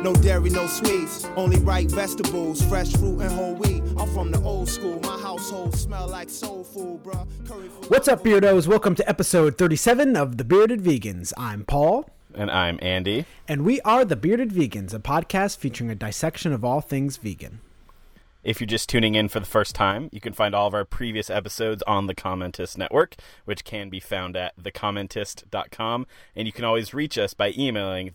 No dairy, no sweets, only ripe vegetables, fresh fruit and whole wheat. I'm from the old school, my household smell like soul food, bruh. Curry food. What's up, Beardos? Welcome to episode 37 of The Bearded Vegans. I'm Paul. And I'm Andy. And we are The Bearded Vegans, a podcast featuring a dissection of all things vegan. If you're just tuning in for the first time, you can find all of our previous episodes on the Commentist Network, which can be found at thecommentist.com. And you can always reach us by emailing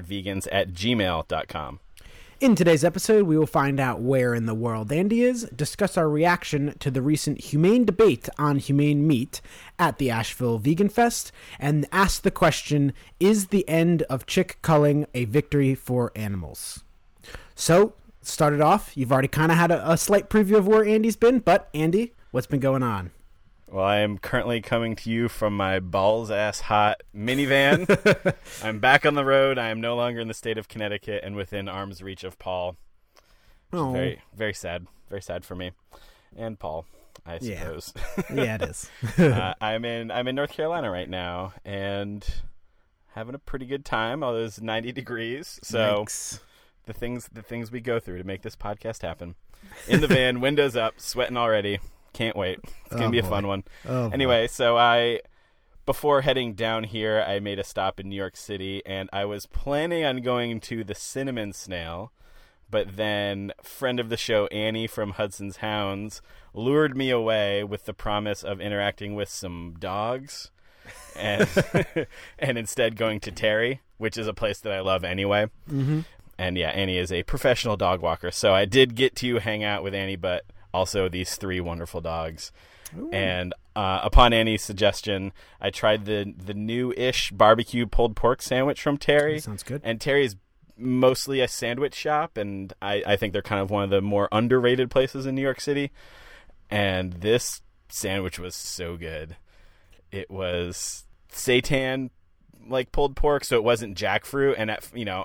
thebeardedvegans@gmail.com. In today's episode, we will find out where in the world Andy is, discuss our reaction to the recent humane debate on humane meat at the Asheville Vegan Fest, and ask the question, is the end of chick culling a victory for animals? So, started off, you've already kind of had a slight preview of where Andy's been, but Andy, what's been going on? Well, I am currently coming to you from my balls-ass hot minivan. I'm back on the road. I am no longer in the state of Connecticut and within arm's reach of Paul. Oh. Very, very sad. Very sad for me. And Paul, I suppose. Yeah, it is. I'm in North Carolina right now and having a pretty good time, although it's 90 degrees. So Yikes. the things we go through to make this podcast happen. In the van, windows up, sweating already. Can't wait. It's going to be a fun one. Anyway, so before heading down here, I made a stop in New York City, and I was planning on going to the Cinnamon Snail, but then friend of the show, Annie from Hudson's Hounds, lured me away with the promise of interacting with some dogs, and and instead going to Terry, which is a place that I love anyway. Mm-hmm. And yeah, Annie is a professional dog walker, so I did get to hang out with Annie, but also these three wonderful dogs. Ooh. And upon Annie's suggestion, I tried the new-ish barbecue pulled pork sandwich from Terry. Sounds good. And Terry's mostly a sandwich shop, and I think they're kind of one of the more underrated places in New York City. And this sandwich was so good. It was seitan, like pulled pork, so it wasn't jackfruit. And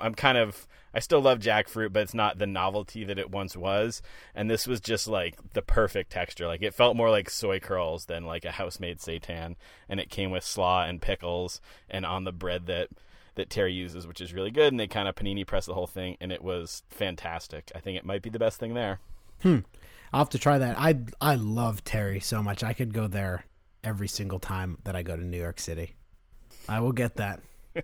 I still love jackfruit, but it's not the novelty that it once was. And this was just like the perfect texture. Like it felt more like soy curls than like a house-made seitan. And it came with slaw and pickles and on the bread that Terry uses, which is really good. And they kind of panini press the whole thing, and it was fantastic. I think it might be the best thing there. I'll have to try that. I love Terry so much. I could go there every single time that I go to New York City. I will get that.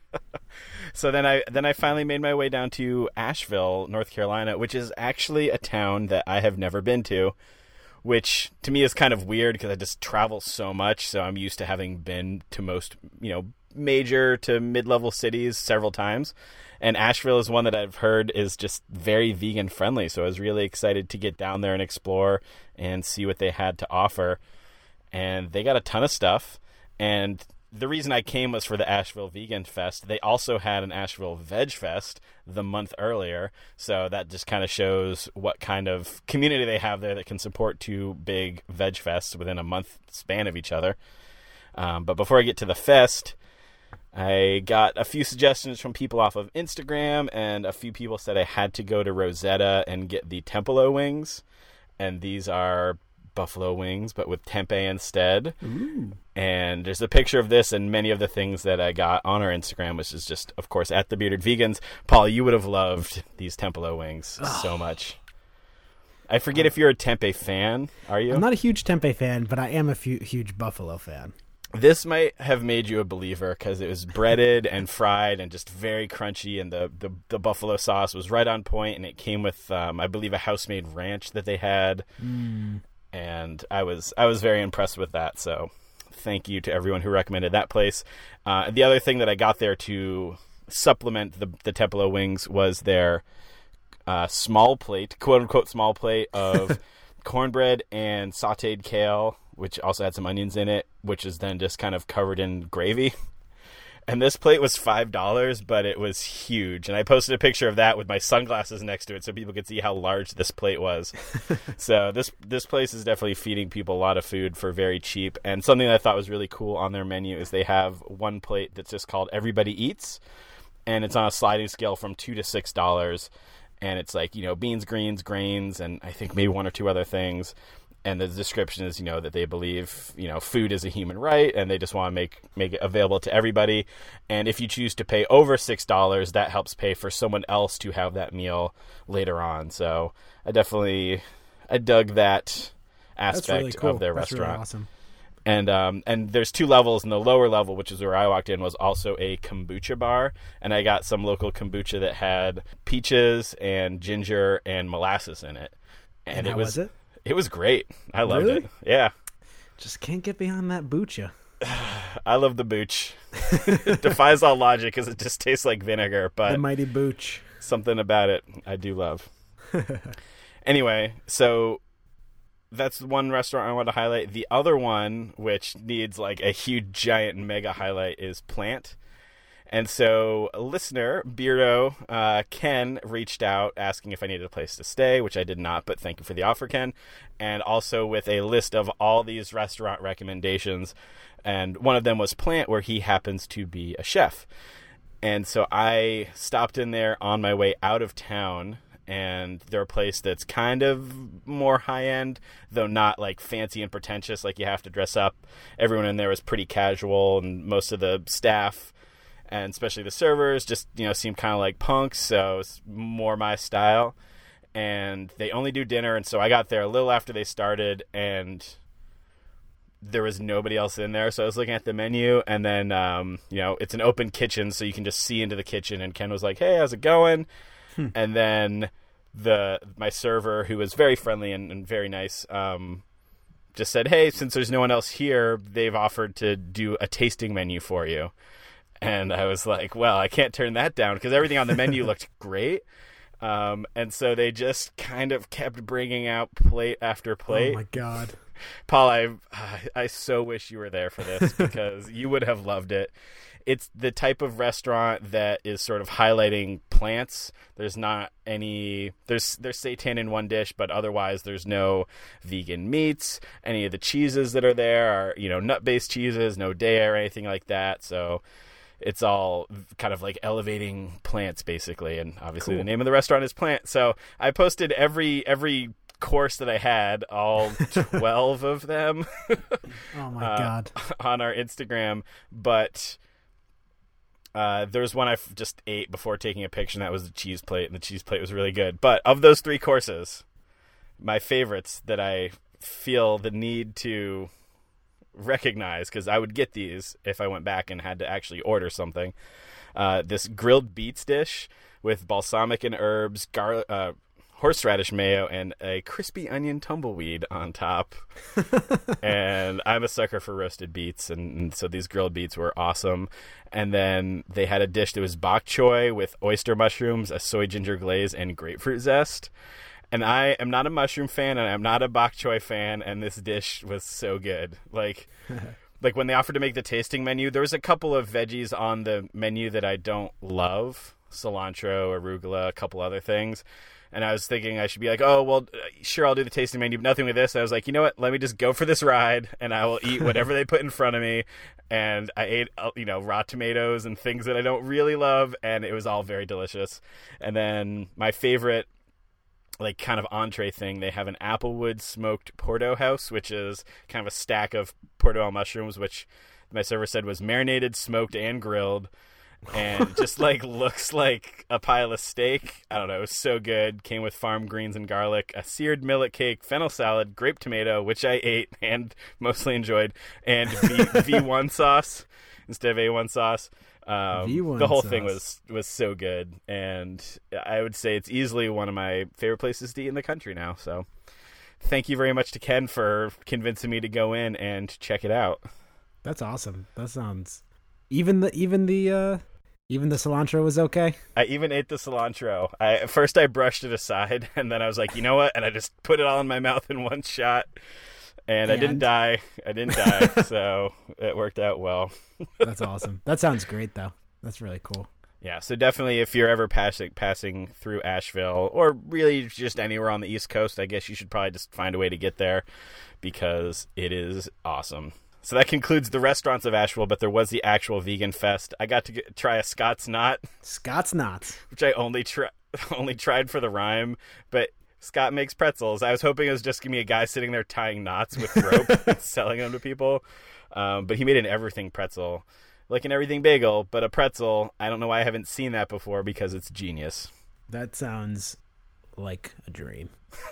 So then I finally made my way down to Asheville, North Carolina, which is actually a town that I have never been to, which to me is kind of weird because I just travel so much. So I'm used to having been to most, major to mid-level cities several times. And Asheville is one that I've heard is just very vegan friendly. So I was really excited to get down there and explore and see what they had to offer. And they got a ton of stuff. And the reason I came was for the Asheville Vegan Fest. They also had an Asheville Veg Fest the month earlier, so that just kind of shows what kind of community they have there that can support two big Veg Fests within a month span of each other. But before I get to the fest, I got a few suggestions from people off of Instagram, and a few people said I had to go to Rosetta and get the Tempelo wings, and these are buffalo wings, but with tempeh instead. Ooh. And there's a picture of this and many of the things that I got on our Instagram, which is just, of course, at The Bearded Vegans. Paul, you would have loved these Tempelo wings so much. I forget if you're a tempeh fan. Are you? I'm not a huge tempeh fan, but I am a huge buffalo fan. This might have made you a believer because it was breaded and fried and just very crunchy, and the buffalo sauce was right on point, and it came with, I believe, a house-made ranch that they had. And I was very impressed with that, so thank you to everyone who recommended that place. The other thing that I got there to supplement the Tempelo wings was their small plate, quote-unquote small plate of cornbread and sautéed kale, which also had some onions in it, which is then just kind of covered in gravy. And this plate was $5, but it was huge. And I posted a picture of that with my sunglasses next to it so people could see how large this plate was. So this place is definitely feeding people a lot of food for very cheap. And something that I thought was really cool on their menu is they have one plate that's just called Everybody Eats. And it's on a sliding scale from $2 to $6. And it's like, beans, greens, grains, and I think maybe one or two other things. And the description is, that they believe, food is a human right, and they just want to make it available to everybody. And if you choose to pay over $6, that helps pay for someone else to have that meal later on. So I dug that aspect really cool. of their That's restaurant. Really awesome. And there's 2 levels, and the lower level, which is where I walked in, was also a kombucha bar, and I got some local kombucha that had peaches and ginger and molasses in it. And how was it? It was great. I loved Really? it. Yeah. Just can't get behind that bucha. I love the booch. It defies all logic because it just tastes like vinegar, but The mighty booch. something about it I do love. Anyway, so that's one restaurant I want to highlight. The other one, which needs like a huge, giant, mega highlight, is Plant. And so a listener, Beardo, Ken, reached out asking if I needed a place to stay, which I did not, but thank you for the offer, Ken. And also with a list of all these restaurant recommendations. And one of them was Plant, where he happens to be a chef. And so I stopped in there on my way out of town, and they're a place that's kind of more high-end, though not like fancy and pretentious, like you have to dress up. Everyone in there was pretty casual, and most of the staff, and especially the servers, just seemed kind of like punks, so it's more my style. And they only do dinner, and so I got there a little after they started, and there was nobody else in there. So I was looking at the menu, and then it's an open kitchen, so you can just see into the kitchen. And Ken was like, "Hey, how's it going?" And then my server, who was very friendly and very nice, just said, "Hey, since there's no one else here, they've offered to do a tasting menu for you." And I was like, well, I can't turn that down because everything on the menu looked great. And so they just kind of kept bringing out plate after plate. Oh, my God. Paul, I so wish you were there for this because you would have loved it. It's the type of restaurant that is sort of highlighting plants. There's not any there's seitan in one dish, but otherwise there's no vegan meats. Any of the cheeses that are there are, nut-based cheeses, no dairy or anything like that. So it's all kind of like elevating plants, basically. And obviously Cool. The name of the restaurant is Plant. So I posted every course that I had, all 12 of them, Oh, my God. on our Instagram. But there's one I just ate before taking a picture, and that was the cheese plate, and the cheese plate was really good. But of those 3 courses, my favorites that I feel the need to recognize, because I would get these if I went back and had to actually order something, this grilled beets dish with balsamic and herbs, garlic, horseradish mayo, and a crispy onion tumbleweed on top. And I'm a sucker for roasted beets, and so these grilled beets were awesome. And then they had a dish that was bok choy with oyster mushrooms, a soy ginger glaze, and grapefruit zest. And I am not a mushroom fan, and I'm not a bok choy fan, and this dish was so good. Like when they offered to make the tasting menu, there was a couple of veggies on the menu that I don't love. Cilantro, arugula, a couple other things. And I was thinking I should be like, oh, well, sure, I'll do the tasting menu, but nothing with this. And I was like, you know what? Let me just go for this ride, and I will eat whatever they put in front of me. And I ate, raw tomatoes and things that I don't really love, and it was all very delicious. And then my favorite, kind of entree thing, they have an applewood smoked porterhouse, which is kind of a stack of portobello mushrooms, which my server said was marinated, smoked, and grilled. And just looks like a pile of steak. I don't know. It was so good. Came with farm greens and garlic, a seared millet cake, fennel salad, grape tomato, which I ate and mostly enjoyed, and V1 sauce instead of A1 sauce. V1 the whole sauce. thing was so good, and I would say it's easily one of my favorite places to eat in the country now. So thank you very much to Ken for convincing me to go in and check it out. That's awesome. That sounds... Even the cilantro was okay? I even ate the cilantro. At first I brushed it aside, and then I was like, you know what? And I just put it all in my mouth in one shot. And I didn't die. So it worked out well. That's awesome. That sounds great, though. That's really cool. Yeah, so definitely if you're ever passing through Asheville, or really just anywhere on the East Coast, I guess you should probably just find a way to get there, because it is awesome. So that concludes the restaurants of Asheville, but there was the actual vegan fest. I got to try a Scott's Knot. Scott's Knots. Which I only tried for the rhyme, but Scott makes pretzels. I was hoping it was just going to be a guy sitting there tying knots with rope and selling them to people. But he made an everything pretzel, like an everything bagel, but a pretzel. I don't know why I haven't seen that before, because it's genius. That sounds like a dream.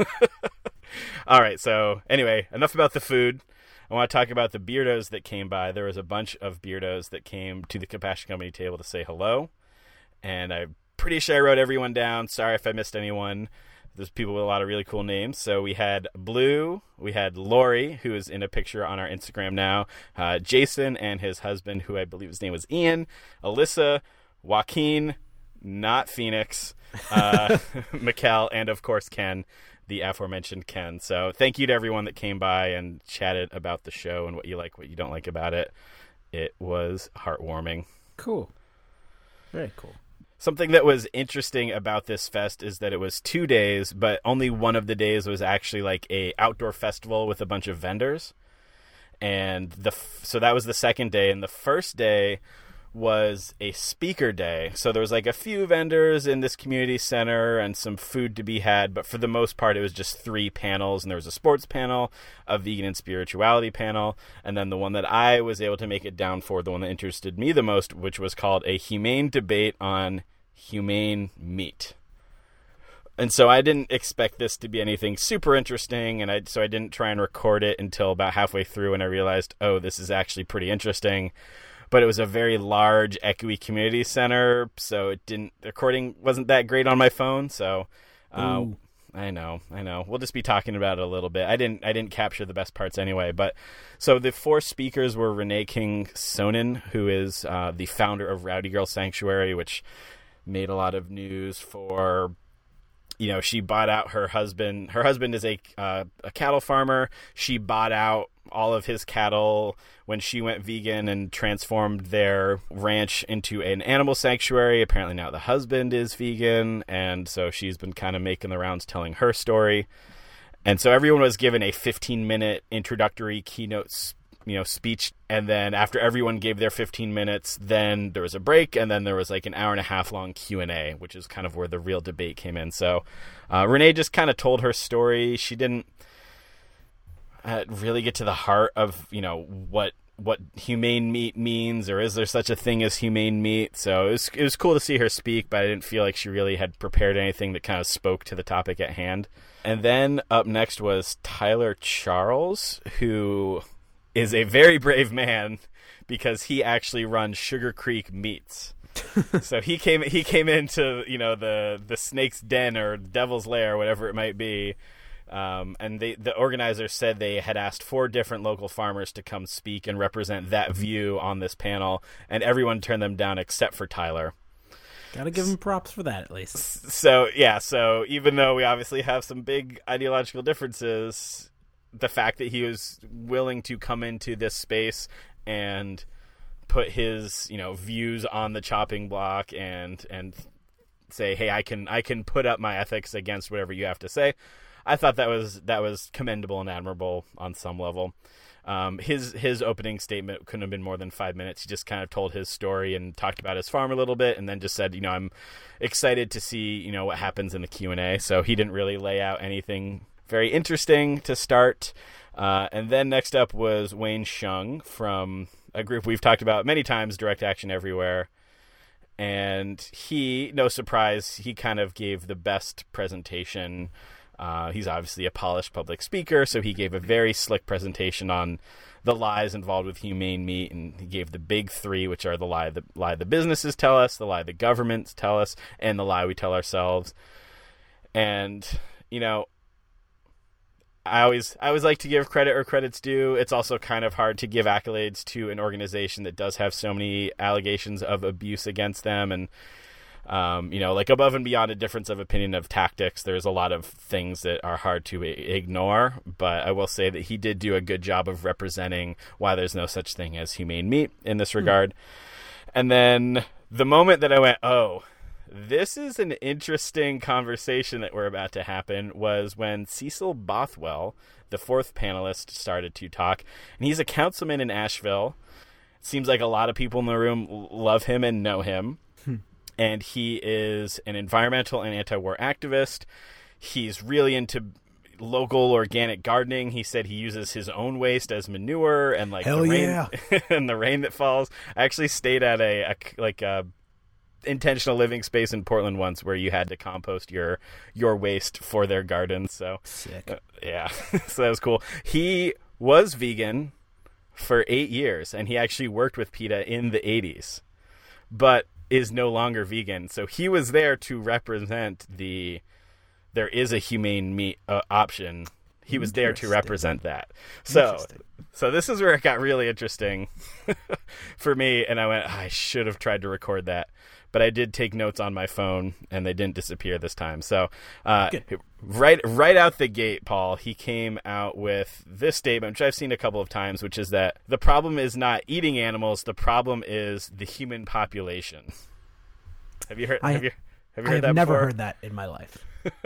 All right, so anyway, enough about the food. I want to talk about the Beardos that came by. There was a bunch of Beardos that came to the Compassion Company table to say hello, and I'm pretty sure I wrote everyone down. Sorry if I missed anyone. There's people with a lot of really cool names. So we had Blue, we had Lori, who is in a picture on our Instagram now, Jason and his husband, who I believe his name was Ian, Alyssa, Joaquin, not Phoenix, Mikkel, and of course Ken, the aforementioned Ken. So thank you to everyone that came by and chatted about the show and what you like, what you don't like about it. It was heartwarming. Cool. Very cool. Something that was interesting about this fest is that it was 2 days, but only one of the days was actually like a outdoor festival with a bunch of vendors. And so that was the second day. And the first day was a speaker day. So there was like a few vendors in this community center and some food to be had. But for the most part, it was just 3 panels. And there was a sports panel, a vegan and spirituality panel, and then the one that I was able to make it down for, the one that interested me the most, which was called a humane debate on humane meat. And so I didn't expect this to be anything super interesting, and so I didn't try and record it until about halfway through, and I realized, oh, this is actually pretty interesting. But it was a very large, echoey community center, so the recording wasn't that great on my phone. So I know. We'll just be talking about it a little bit. I didn't capture the best parts anyway. But so the 4 speakers were Renee King Sonnen, who is the founder of Rowdy Girl Sanctuary, which made a lot of news for, she bought out her husband. Her husband is a cattle farmer. She bought out all of his cattle when she went vegan and transformed their ranch into an animal sanctuary. Apparently now the husband is vegan, and so she's been kind of making the rounds telling her story. And so everyone was given a 15-minute introductory keynote speech, and then after everyone gave their 15 minutes, then there was a break, and then there was like an hour and a half long Q&A, which is kind of where the real debate came in. So Renee just kind of told her story. She didn't really get to the heart of what humane meat means, or is there such a thing as humane meat. So it was cool to see her speak, but I didn't feel like she really had prepared anything that kind of spoke to the topic at hand. And then up next was Tyler Charles, who is a very brave man because he actually runs Sugar Creek Meats. So he came into the snake's den or devil's lair, whatever it might be. And the organizers said they had asked 4 different local farmers to come speak and represent that view on this panel, and everyone turned them down except for Tyler. Gotta give him props for that, at least. So even though we obviously have some big ideological differences, the fact that he was willing to come into this space and put his views on the chopping block and say, hey, I can put up my ethics against whatever you have to say, I thought that was commendable and admirable on some level. His opening statement couldn't have been more than 5 minutes. He just kind of told his story and talked about his farm a little bit, and then just said, I'm excited to see what happens in the Q&A. So he didn't really lay out anything very interesting to start. And then next up was Wayne Shung from a group we've talked about many times, Direct Action Everywhere. And he, no surprise, he kind of gave the best presentation. He's obviously a polished public speaker, so he gave a very slick presentation on the lies involved with humane meat, and he gave the big 3, which are the lie the businesses tell us, the lie the governments tell us, and the lie we tell ourselves. And I always like to give credit where credit's due. It's also kind of hard to give accolades to an organization that does have so many allegations of abuse against them, and like above and beyond a difference of opinion of tactics, there's a lot of things that are hard to ignore. But I will say that he did do a good job of representing why there's no such thing as humane meat in this regard. And then the moment that I went, oh, this is an interesting conversation that we're about to happen, was when Cecil Bothwell, the 4th panelist, started to talk. And he's a councilman in Asheville. It seems like a lot of people in the room love him and know him. And he is an environmental and anti-war activist. He's really into local organic gardening. He said he uses his own waste as manure, and like Hell the rain yeah. and the rain that falls. I actually stayed at a intentional living space in Portland once where you had to compost your waste for their gardens. So Sick. yeah, so that was cool. He was vegan for 8 years, and he actually worked with PETA in the 80s, but is no longer vegan. So he was there to represent there is a humane meat option. He was there to represent that. So this is where it got really interesting for me, and I went, I should have tried to record that. But I did take notes on my phone, and they didn't disappear this time. So right out the gate, Paul, he came out with this statement, which I've seen a couple of times, which is that the problem is not eating animals. The problem is the human population. Have you heard? Have you heard that before? I've never heard that in my life.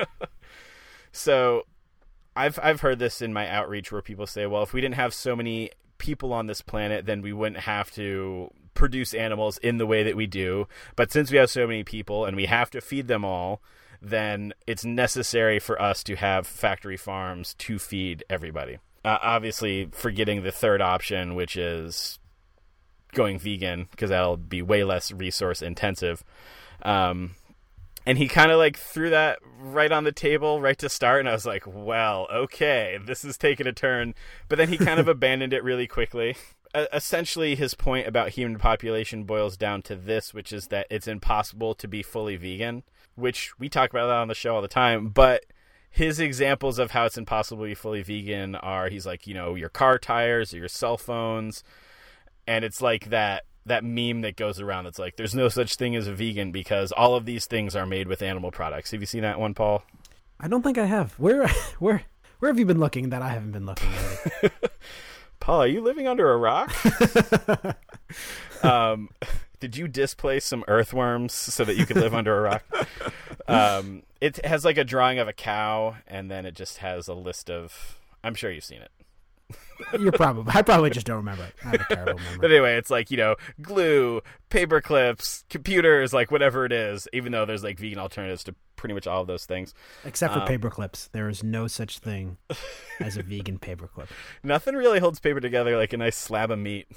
So I've heard this in my outreach where people say, well, if we didn't have so many people on this planet, then we wouldn't have to produce animals in the way that we do. But since we have so many people and we have to feed them all, then it's necessary for us to have factory farms to feed everybody. Obviously, forgetting the third option, which is going vegan, because that'll be way less resource intensive. And he kind of like threw that right on the table right to start. And I was like, well, okay, this is taking a turn. But then he kind of abandoned it really quickly. Essentially, his point about human population boils down to this, which is that it's impossible to be fully vegan, which we talk about that on the show all the time. But his examples of how it's impossible to be fully vegan are, he's like, your car tires or your cell phones. And it's like that meme that goes around that's like, there's no such thing as a vegan because all of these things are made with animal products. Have you seen that one, Paul? I don't think I have. Where have you been looking that I haven't been looking lately? Paul, are you living under a rock? Did you displace some earthworms so that you could live under a rock? It has like a drawing of a cow, and then it just has a list of, I'm sure you've seen it. I probably just don't remember it. I have a terrible memory. But anyway, it's like, glue, paper clips, computers, like whatever it is, even though there's like vegan alternatives to pretty much all of those things. Except for paper clips. There is no such thing as a vegan paper clip. Nothing really holds paper together like a nice slab of meat.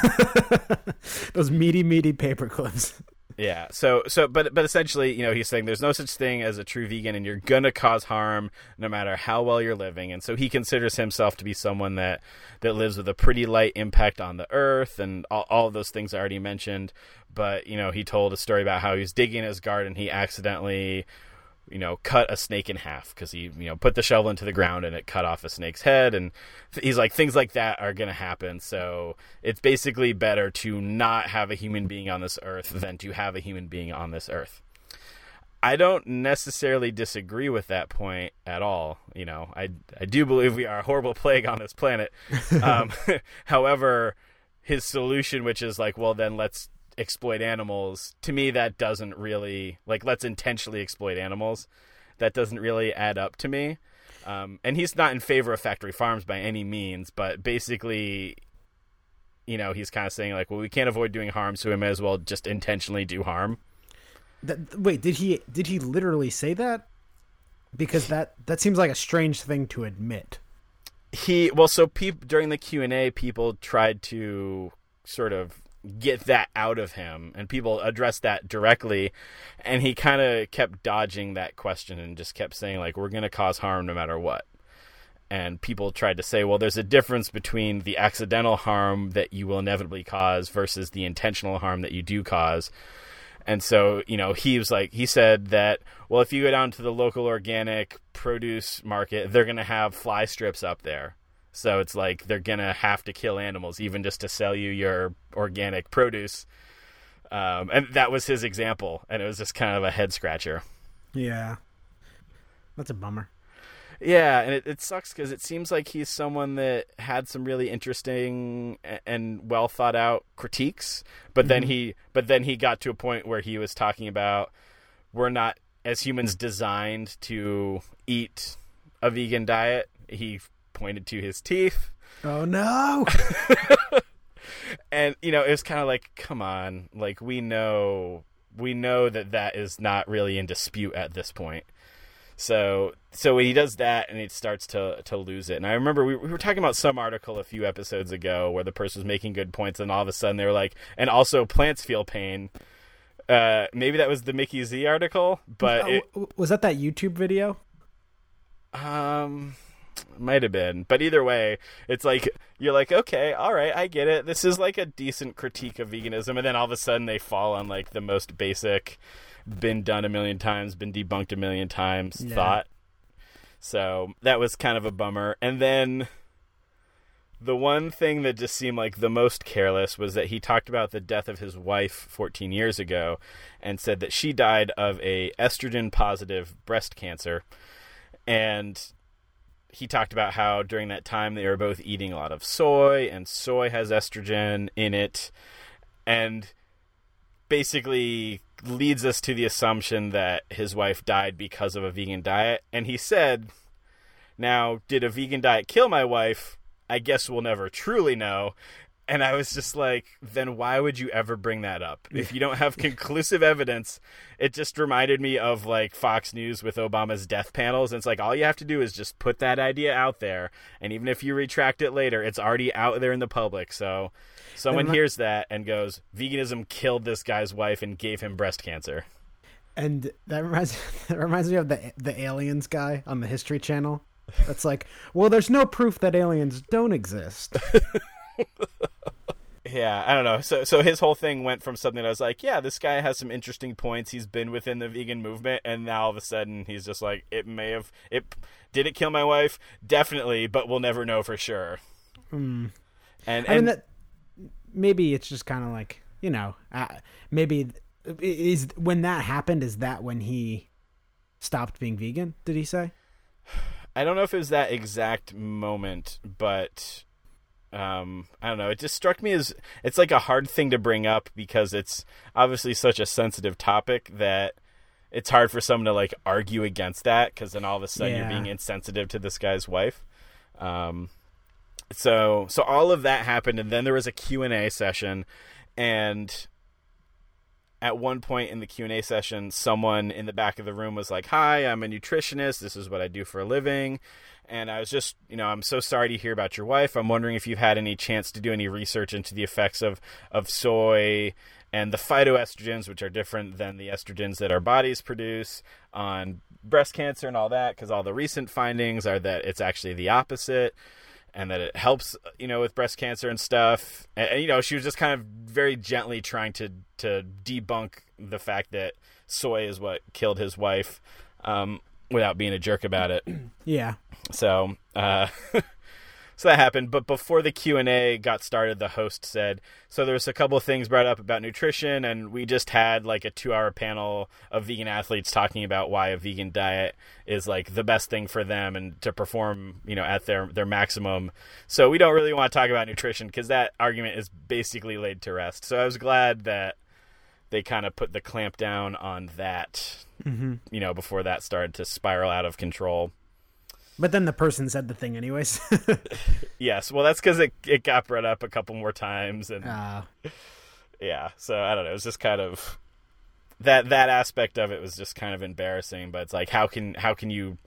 Those meaty paper clips. Yeah. But essentially, he's saying there's no such thing as a true vegan, and you're gonna cause harm no matter how well you're living. And so he considers himself to be someone that lives with a pretty light impact on the earth and all of those things I already mentioned. But he told a story about how he was digging his garden. He accidentally cut a snake in half because he, put the shovel into the ground and it cut off a snake's head. And he's like, things like that are going to happen. So it's basically better to not have a human being on this earth than to have a human being on this earth. I don't necessarily disagree with that point at all. I do believe we are a horrible plague on this planet. However, his solution, which is like, well, then let's exploit animals, to me that doesn't really, like, let's intentionally exploit animals, that doesn't really add up to me. And he's not in favor of factory farms by any means, but basically he's kind of saying like, well, we can't avoid doing harm, so we may as well just intentionally do harm. Wait, did he literally say that? Because that seems like a strange thing to admit. During the Q&A, people tried to sort of get that out of him, and people addressed that directly, and he kind of kept dodging that question and just kept saying like, we're going to cause harm no matter what. And people tried to say, well, there's a difference between the accidental harm that you will inevitably cause versus the intentional harm that you do cause. And so, he said that, well, if you go down to the local organic produce market, they're going to have fly strips up there. So it's like they're going to have to kill animals even just to sell you your organic produce. And that was his example. And it was just kind of a head scratcher. Yeah. That's a bummer. Yeah. And it sucks because it seems like he's someone that had some really interesting and well thought out critiques. But then he got to a point where he was talking about, we're not as humans designed to eat a vegan diet. He pointed to his teeth. Oh no. And it was kind of like, come on, like we know that is not really in dispute at this point. So when he does that and it starts to lose it. And I remember we were talking about some article a few episodes ago where the person was making good points and all of a sudden they were like, and also plants feel pain. Maybe that was the Mickey Z article, but was that YouTube video? Might have been, but either way, it's like you're like, okay, all right, I get it. This is like a decent critique of veganism, and then all of a sudden they fall on like the most basic, been done a million times, been debunked a million times thought. So that was kind of a bummer. And then the one thing that just seemed like the most careless was that he talked about the death of his wife 14 years ago and said that she died of a estrogen positive breast cancer. And he talked about how during that time they were both eating a lot of soy, and soy has estrogen in it, and basically leads us to the assumption that his wife died because of a vegan diet. And he said, now, did a vegan diet kill my wife? I guess we'll never truly know. And I was just like, then why would you ever bring that up? If you don't have conclusive evidence, it just reminded me of like Fox News with Obama's death panels. And it's like, all you have to do is just put that idea out there. And even if you retract it later, it's already out there in the public. So someone hears that and goes, veganism killed this guy's wife and gave him breast cancer. And that reminds me of the aliens guy on the History Channel. That's like, well, there's no proof that aliens don't exist. Yeah, I don't know. So his whole thing went from something that I was like, yeah, this guy has some interesting points. He's been within the vegan movement, and now all of a sudden he's just like, did it kill my wife? Definitely, but we'll never know for sure. And I mean, that maybe it's just kind of like, maybe is when that happened. Is that when he stopped being vegan? Did he say? I don't know if it was that exact moment, but I don't know. It just struck me as it's like a hard thing to bring up because it's obviously such a sensitive topic that it's hard for someone to like argue against that because then all of a sudden you're being insensitive to this guy's wife. So all of that happened, and then there was a Q&A session, and at one point in the Q&A session, someone in the back of the room was like, hi, I'm a nutritionist. This is what I do for a living. And I was just, I'm so sorry to hear about your wife. I'm wondering if you've had any chance to do any research into the effects of soy and the phytoestrogens, which are different than the estrogens that our bodies produce, on breast cancer and all that, because all the recent findings are that it's actually the opposite. And that it helps, with breast cancer and stuff. And, she was just kind of very gently trying to debunk the fact that soy is what killed his wife, without being a jerk about it. Yeah. So, so that happened. But before the Q&A got started, the host said, so there's a couple of things brought up about nutrition, and we just had like a 2-hour panel of vegan athletes talking about why a vegan diet is like the best thing for them and to perform, at their maximum. So we don't really want to talk about nutrition because that argument is basically laid to rest. So I was glad that they kind of put the clamp down on that, before that started to spiral out of control. But then the person said the thing anyways. Yes. Well, that's because it got brought up a couple more times. And yeah. So I don't know. It was just kind of that aspect of it was just kind of embarrassing. But it's like, how can you,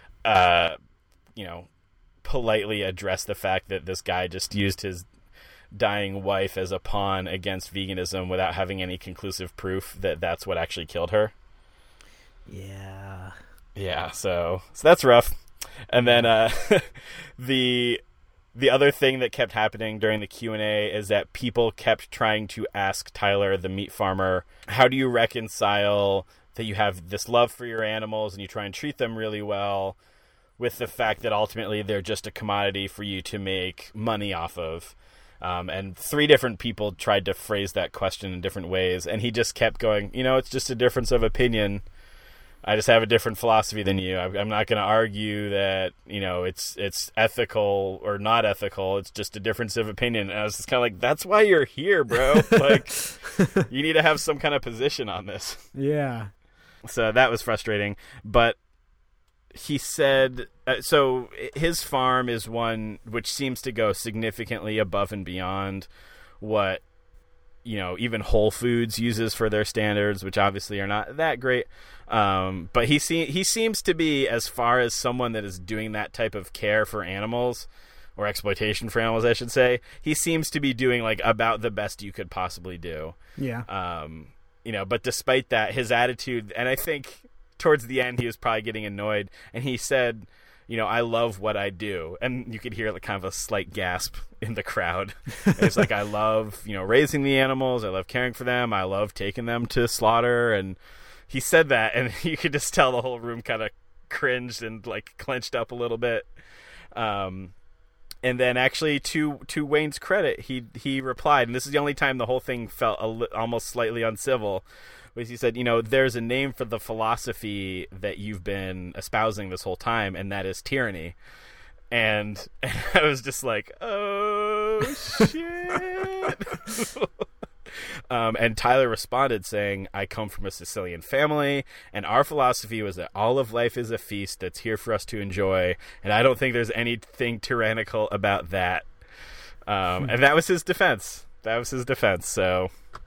politely address the fact that this guy just used his dying wife as a pawn against veganism without having any conclusive proof that that's what actually killed her? Yeah. Yeah. So that's rough. And then the other thing that kept happening during the Q&A is that people kept trying to ask Tyler, the meat farmer, how do you reconcile that you have this love for your animals and you try and treat them really well with the fact that ultimately they're just a commodity for you to make money off of? And 3 different people tried to phrase that question in different ways, and he just kept going, it's just a difference of opinion. I just have a different philosophy than you. I'm not going to argue that, it's ethical or not ethical. It's just a difference of opinion. And I was just kind of like, that's why you're here, bro. Like, you need to have some kind of position on this. Yeah. So that was frustrating. But he said, so his farm is one which seems to go significantly above and beyond what even Whole Foods uses for their standards, which obviously are not that great. But he seems to be, as far as someone that is doing that type of care for animals, or exploitation for animals, I should say, he seems to be doing like about the best you could possibly do. Yeah. But despite that, his attitude, and I think towards the end he was probably getting annoyed, and he said, I love what I do. And you could hear like kind of a slight gasp in the crowd. It's like, I love, raising the animals. I love caring for them. I love taking them to slaughter. And he said that, and you could just tell the whole room kind of cringed and like clenched up a little bit. And then actually, to Wayne's credit, he replied, and this is the only time the whole thing felt almost slightly uncivil, was he said, there's a name for the philosophy that you've been espousing this whole time, and that is tyranny. And I was just like, oh, shit. And Tyler responded saying, I come from a Sicilian family, and our philosophy was that all of life is a feast that's here for us to enjoy, and I don't think there's anything tyrannical about that. And that was his defense. So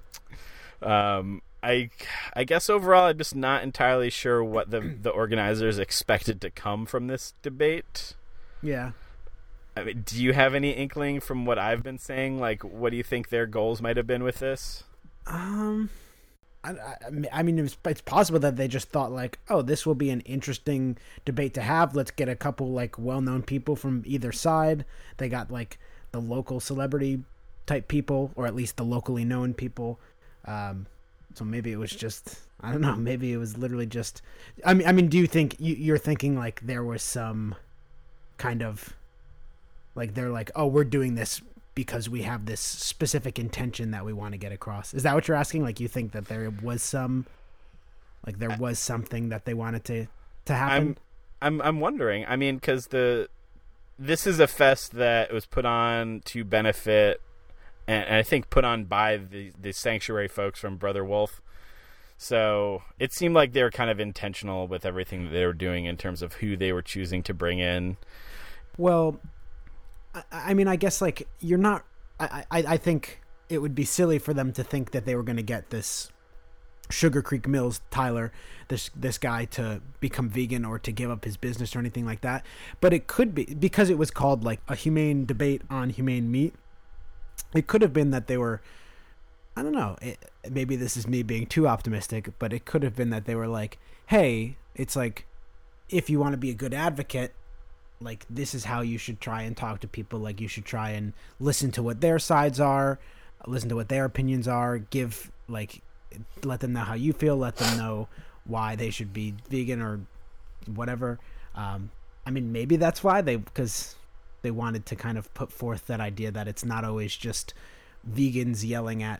I guess overall I'm just not entirely sure what the organizers expected to come from this debate. Yeah. I mean, do you have any inkling from what I've been saying? Like, what do you think their goals might have been with this? I mean, it's possible that they just thought like, oh, this will be an interesting debate to have. Let's get a couple like well-known people from either side. They got like the local celebrity type people, or at least the locally known people. So maybe it was just, I don't know. Maybe it was literally just. I mean, do you think you're thinking like there was some kind of like they're like, oh, we're doing this because we have this specific intention that we want to get across? Is that what you're asking? Like, you think that there was something that they wanted to happen? I'm wondering. I mean, because this is a fest that was put on to benefit, and I think put on by the Sanctuary folks from Brother Wolf. So it seemed like they were kind of intentional with everything that they were doing in terms of who they were choosing to bring in. Well, I mean, I guess like you're not. I think it would be silly for them to think that they were going to get this Sugar Creek Mills Tyler, this guy, to become vegan or to give up his business or anything like that. But it could be because it was called like a humane debate on humane meat. It could have been that they were. I don't know. Maybe this is me being too optimistic, but it could have been that they were like, "Hey, it's like if you want to be a good advocate, like this is how you should try and talk to people. Like you should try and listen to what their sides are, listen to what their opinions are, let them know how you feel, let them know why they should be vegan or whatever." I mean, maybe that's why because they wanted to kind of put forth that idea that it's not always just vegans yelling at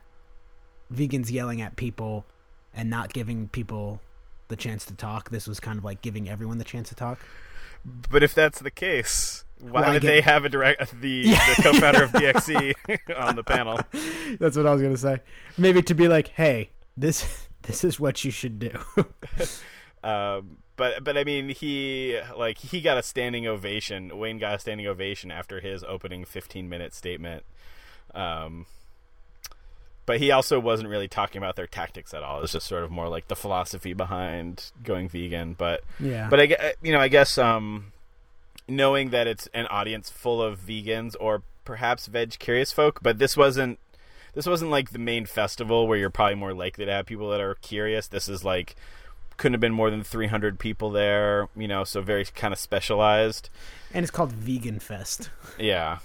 people and not giving people the chance to talk. This was kind of like giving everyone the chance to talk. But if that's the case, why did they have the co-founder of DXE on the panel? That's what I was gonna say. Maybe to be like, hey, this is what you should do. But I mean, he got a standing ovation. Wayne got a standing ovation after his opening 15-minute statement. But he also wasn't really talking about their tactics at all. It was just sort of more like the philosophy behind going vegan. But yeah. But I guess knowing that it's an audience full of vegans or perhaps veg curious folk, but this wasn't like the main festival where you're probably more likely to have people that are curious. This is like couldn't have been more than 300 people there, so very kind of specialized. And it's called Vegan Fest. Yeah.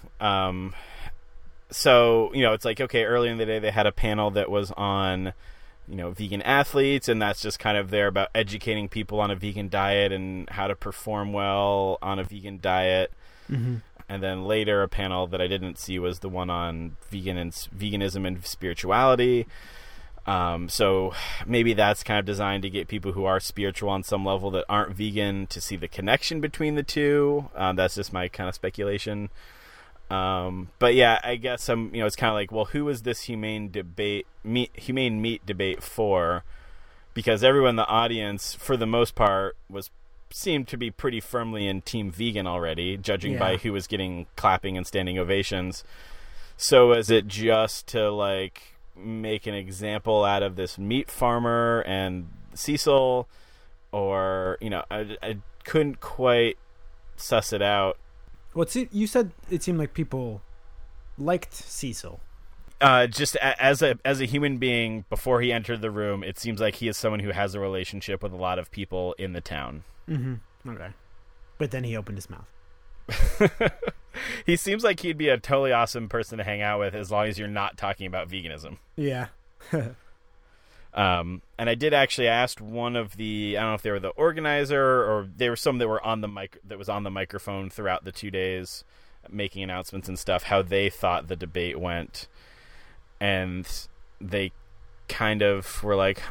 So, it's like, okay, earlier in the day they had a panel that was on, vegan athletes, and that's just kind of there about educating people on a vegan diet and how to perform well on a vegan diet. Mm-hmm. And then later a panel that I didn't see was the one on veganism and spirituality. So maybe that's kind of designed to get people who are spiritual on some level that aren't vegan to see the connection between the two. That's just my kind of speculation. But yeah, I guess it's kind of like, well, who is this humane meat debate for? Because everyone in the audience, for the most part, seemed to be pretty firmly in Team Vegan already, judging by who was getting clapping and standing ovations. So is it just to make an example out of this meat farmer and Cecil, or I couldn't quite suss it out. Well, you said it seemed like people liked Cecil. Just as a human being, before he entered the room, it seems like he is someone who has a relationship with a lot of people in the town. Mm-hmm. Okay. But then he opened his mouth. He seems like he'd be a totally awesome person to hang out with, as long as you're not talking about veganism. Yeah. And I did actually ask one of the, I don't know if they were the organizer or they were some that were on the that was on the microphone throughout the 2 days, making announcements and stuff, how they thought the debate went. And they kind of were like,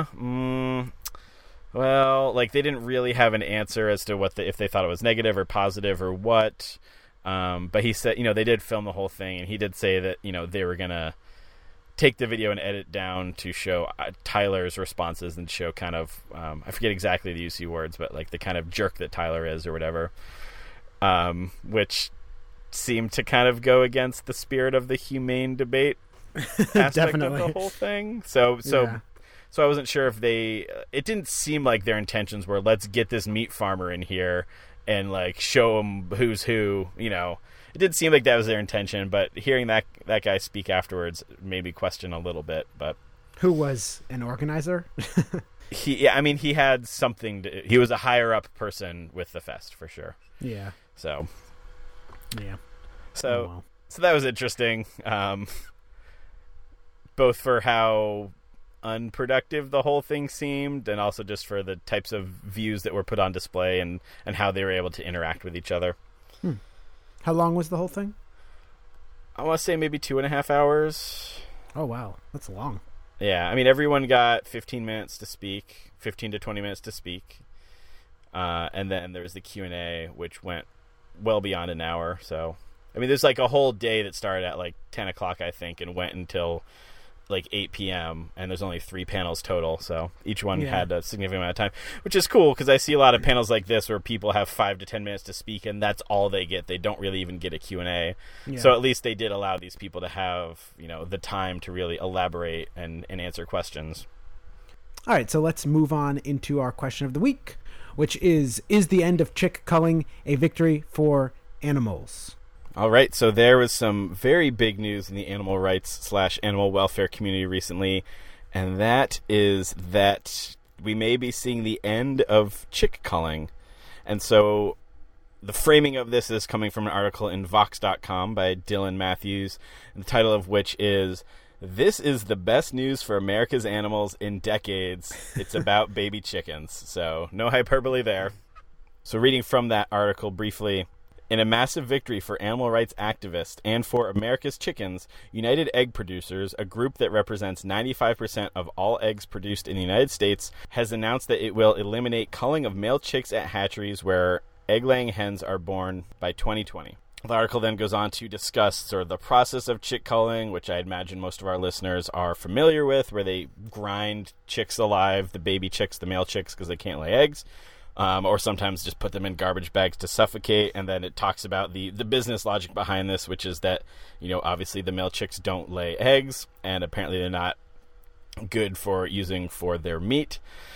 well, like they didn't really have an answer as to if they thought it was negative or positive or what. But he said, they did film the whole thing, and he did say that, they were going to take the video and edit down to show Tyler's responses and show kind of, I forget exactly the UC words, but like the kind of jerk that Tyler is or whatever, which seemed to kind of go against the spirit of the humane debate aspect Definitely. of the whole thing. So I wasn't sure if it didn't seem like their intentions were, let's get this meat farmer in here and like show him who's who, It didn't seem like that was their intention, but hearing that guy speak afterwards made me question a little bit. But who was an organizer? he had something he was a higher up person with the fest for sure. Yeah. So well. So that was interesting. Both for how unproductive the whole thing seemed, and also just for the types of views that were put on display and how they were able to interact with each other. How long was the whole thing? I want to say maybe 2.5 hours. Oh, wow. That's long. Yeah, everyone got 15 minutes to speak, 15 to 20 minutes to speak. And then there was the Q&A, which went well beyond an hour. So, there's like a whole day that started at like 10 o'clock, I think, and went until like 8 p.m. and there's only 3 panels total, so each one had a significant amount of time, which is cool because I see a lot of panels like this where people have 5 to 10 minutes to speak and that's all they get. They don't really even get a Q&A. So at least they did allow these people to have the time to really elaborate and answer questions. All right, so let's move on into our question of the week, which is the end of chick culling a victory for animals? All right, so there was some very big news in the animal rights / animal welfare community recently, and that is that we may be seeing the end of chick culling. And so the framing of this is coming from an article in Vox.com by Dylan Matthews, the title of which is, "This is the best news for America's animals in decades. It's about baby chickens." So no hyperbole there. So reading from that article briefly, in a massive victory for animal rights activists and for America's chickens, United Egg Producers, a group that represents 95% of all eggs produced in the United States, has announced that it will eliminate culling of male chicks at hatcheries where egg-laying hens are born by 2020. The article then goes on to discuss sort of the process of chick culling, which I imagine most of our listeners are familiar with, where they grind chicks alive, the baby chicks, the male chicks, because they can't lay eggs. Or sometimes just put them in garbage bags to suffocate. And then it talks about the business logic behind this, which is that, obviously the male chicks don't lay eggs, and apparently they're not good for using for their meat.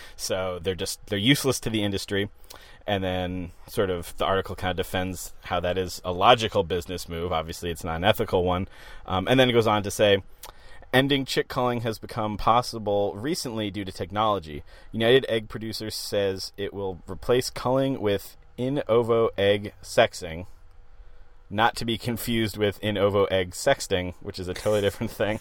So they're useless to the industry. And then sort of the article kind of defends how that is a logical business move. Obviously it's not an ethical one. And then it goes on to say, ending chick culling has become possible recently due to technology. United Egg Producers says it will replace culling with in ovo egg sexing, not to be confused with in ovo egg sexting, which is a totally different thing.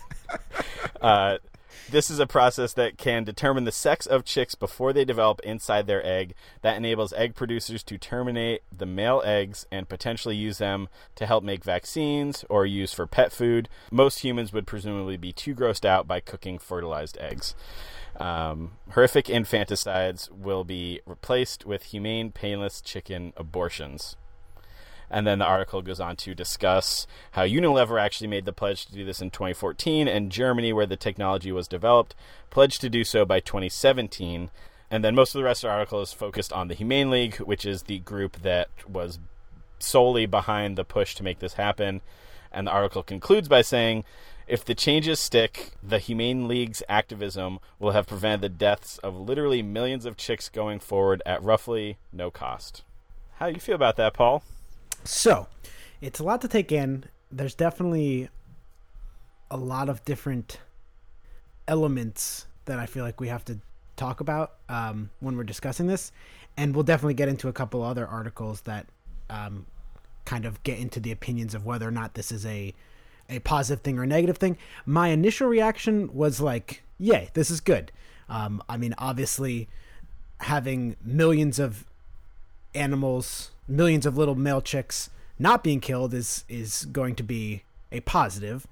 This is a process that can determine the sex of chicks before they develop inside their egg. That enables egg producers to terminate the male eggs and potentially use them to help make vaccines or use for pet food. Most humans would presumably be too grossed out by cooking fertilized eggs. Horrific infanticides will be replaced with humane, painless chicken abortions. And then the article goes on to discuss how Unilever actually made the pledge to do this in 2014, and Germany, where the technology was developed, pledged to do so by 2017. And then most of the rest of the article is focused on the Humane League, which is the group that was solely behind the push to make this happen. And the article concludes by saying, If the changes stick, the Humane League's activism will have prevented the deaths of literally millions of chicks going forward at roughly no cost. How do you feel about that, Paul? So, it's a lot to take in. There's definitely a lot of different elements that I feel like we have to talk about when we're discussing this. And we'll definitely get into a couple other articles that kind of get into the opinions of whether or not this is a positive thing or a negative thing. My initial reaction was like, yay, this is good. I mean, obviously, having millions of animals, millions of little male chicks not being killed is going to be a positive.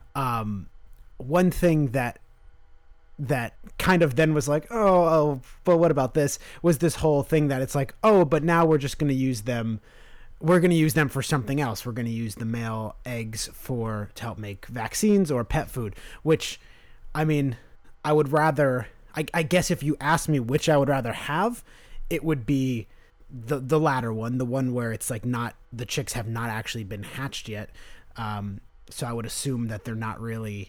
One thing that kind of then was like, oh, but what about this? Was this whole thing that it's like, oh, but now we're just going to use them. We're going to use them for something else. We're going to use the male eggs to help make vaccines or pet food, which, I mean, I would rather, I guess if you ask me which I would rather have, it would be the latter one, the one where it's like the chicks have not actually been hatched yet. So I would assume that they're not really,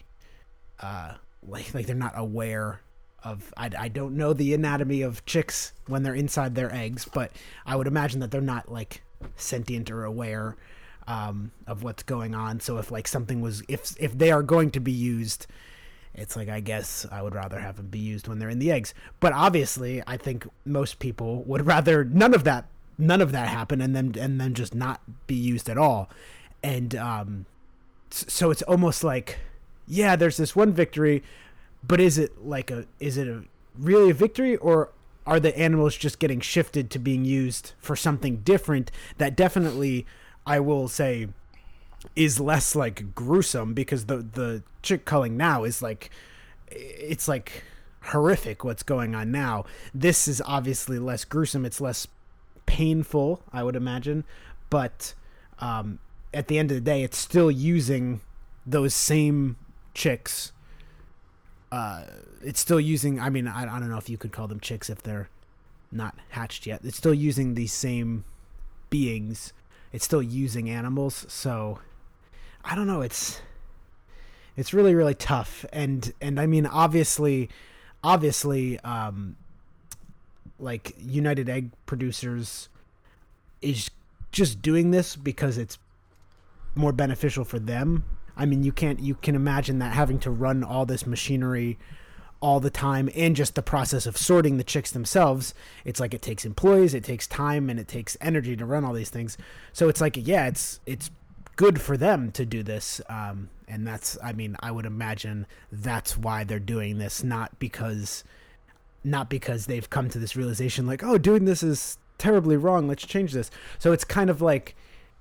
like they're not aware of, I don't know the anatomy of chicks when they're inside their eggs, but I would imagine that they're not like sentient or aware of what's going on. So if like something was, if they are going to be used, it's like, I guess I would rather have them be used when they're in the eggs. But obviously, I think most people would rather none of that happen and then just not be used at all. And so it's almost like, yeah, there's this one victory, but is it really a victory, or are the animals just getting shifted to being used for something different that definitely, I will say, is less like gruesome, because the chick culling now is like, it's like horrific what's going on now. This is obviously less gruesome. It's less painful, I would imagine. But at the end of the day, it's still using those same chicks. It's still using, I mean, I don't know if you could call them chicks if they're not hatched yet. It's still using these same beings. It's still using animals. So I don't know. It's really, really tough. And I mean, obviously, like United Egg Producers is just doing this because it's more beneficial for them. I mean, you can imagine that having to run all this machinery all the time, and just the process of sorting the chicks themselves. It's like, it takes employees, it takes time, and it takes energy to run all these things. So it's like, yeah, it's good for them to do this. And that's, I mean, I would imagine that's why they're doing this, not because they've come to this realization like, oh, doing this is terribly wrong, let's change this. So it's kind of like,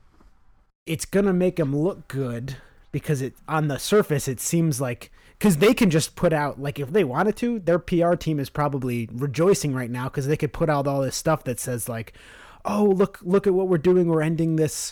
it's going to make them look good, because it, on the surface, it seems like, because they can just put out, like, if they wanted to, their PR team is probably rejoicing right now, because they could put out all this stuff that says like, oh, look at what we're doing. We're ending this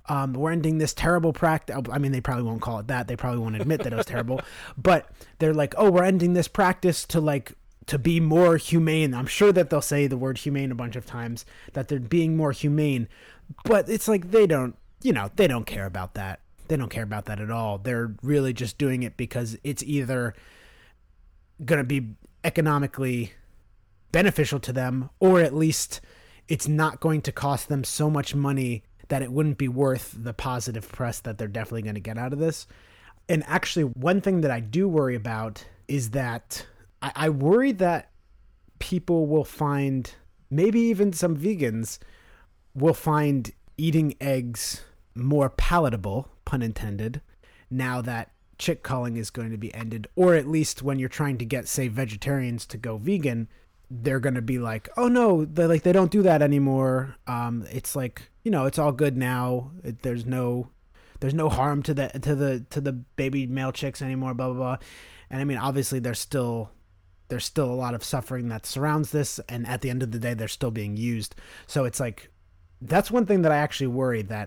terrible practice. I mean, they probably won't call it that. They probably won't admit that it was terrible, but they're like, oh, we're ending this practice to be more humane. I'm sure that they'll say the word humane a bunch of times, that they're being more humane, but it's like, they don't care about that. They don't care about that at all. They're really just doing it because it's either going to be economically beneficial to them, or at least it's not going to cost them so much money that it wouldn't be worth the positive press that they're definitely going to get out of this. And actually, one thing that I do worry about is that I worry that people will find, maybe even some vegans will find eating eggs more palatable, pun intended, now that chick culling is going to be ended. Or at least when you're trying to get, say, vegetarians to go vegan, they're going to be like, oh no, they don't do that anymore. It's like, it's all good now. There's no harm to the baby male chicks anymore, blah, blah, blah. And I mean, obviously there's still a lot of suffering that surrounds this. And at the end of the day, they're still being used. So it's like, that's one thing that I actually worry, that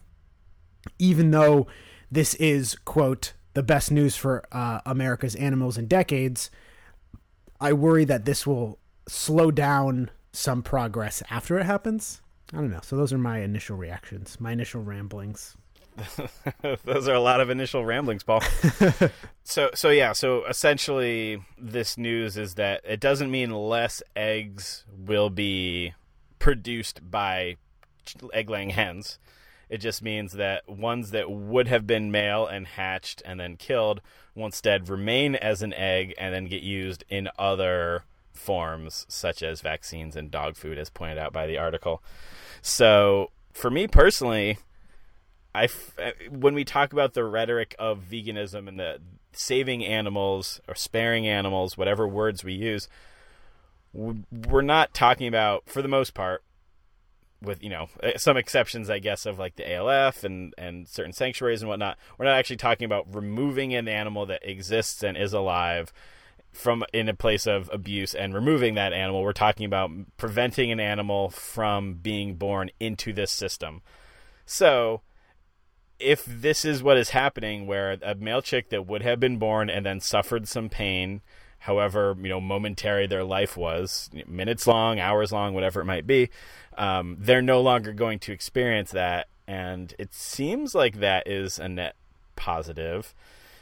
even though this is, quote, the best news for America's animals in decades, I worry that this will slow down some progress after it happens. I don't know. So those are my initial reactions, my initial ramblings. Those are a lot of initial ramblings, Paul. So essentially this news is that it doesn't mean less eggs will be produced by egg-laying hens. It just means that ones that would have been male and hatched and then killed will instead remain as an egg and then get used in other forms, such as vaccines and dog food, as pointed out by the article. So for me personally, when we talk about the rhetoric of veganism and the saving animals or sparing animals, whatever words we use, we're not talking about, for the most part, with, you know, some exceptions, I guess, of like the ALF and certain sanctuaries and whatnot, we're not actually talking about removing an animal that exists and is alive from in a place of abuse and removing that animal. We're talking about preventing an animal from being born into this system. So if this is what is happening, where a male chick that would have been born and then suffered some pain, however, you know, momentary their life was, minutes long, hours long, whatever it might be, they're no longer going to experience that. And it seems like that is a net positive.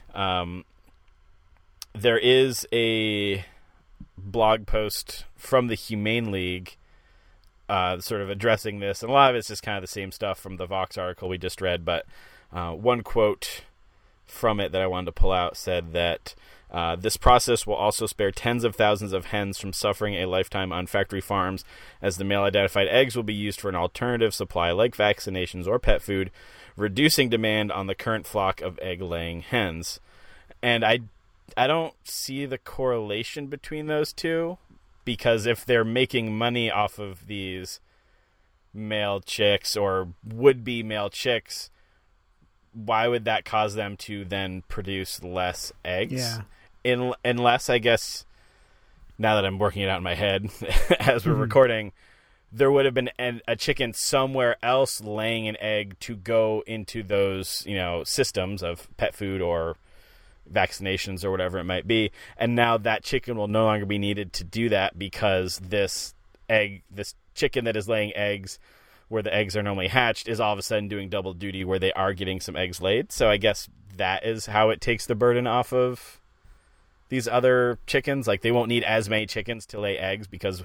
There is a blog post from the Humane League sort of addressing this, and a lot of it's just kind of the same stuff from the Vox article we just read, but one quote from it that I wanted to pull out said that this process will also spare tens of thousands of hens from suffering a lifetime on factory farms, as the male-identified eggs will be used for an alternative supply like vaccinations or pet food, reducing demand on the current flock of egg-laying hens. And I don't see the correlation between those two, because if they're making money off of these male chicks or would-be male chicks, why would that cause them to then produce less eggs? Yeah. Unless, I guess, now that I'm working it out in my head as we're recording, there would have been a chicken somewhere else laying an egg to go into those, you know, systems of pet food or vaccinations or whatever it might be, and now that chicken will no longer be needed to do that, because this chicken that is laying eggs where the eggs are normally hatched is all of a sudden doing double duty where they are getting some eggs laid. So I guess that is how it takes the burden off of these other chickens. Like, they won't need as many chickens to lay eggs because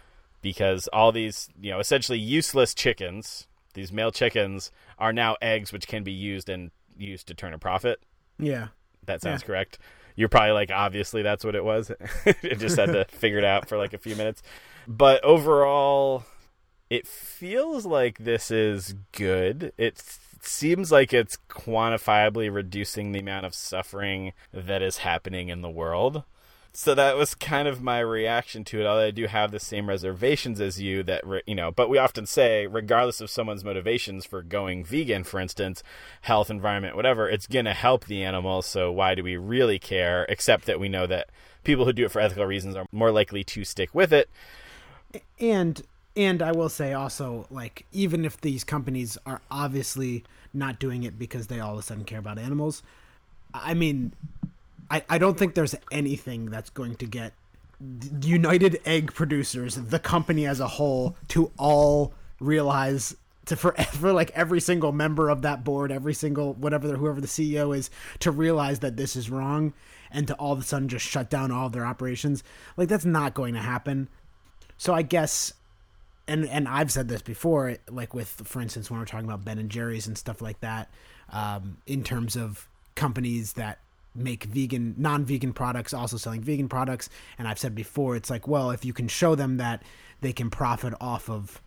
all these, you know, essentially useless chickens, these male chickens, are now eggs which can be used to turn a profit. Yeah. That sounds correct. You're probably like, obviously that's what it was. It just had to figure it out for like a few minutes. But overall, it feels like this is good. It seems like it's quantifiably reducing the amount of suffering that is happening in the world. So that was kind of my reaction to it, although I do have the same reservations as you that, you know, but we often say, regardless of someone's motivations for going vegan, for instance, health, environment, whatever, it's going to help the animals. So why do we really care? Except that we know that people who do it for ethical reasons are more likely to stick with it. And I will say also, like, even if these companies are obviously not doing it because they all of a sudden care about animals, I mean, I don't think there's anything that's going to get United Egg Producers, the company as a whole, to all realize, for like every single member of that board, every single whoever the CEO is, to realize that this is wrong and to all of a sudden just shut down all of their operations. Like, that's not going to happen. So I guess, and I've said this before, like with, for instance, when we're talking about Ben and Jerry's and stuff like that, in terms of companies that make non-vegan products also selling vegan products, and I've said before, it's like, well, if you can show them that they can profit off of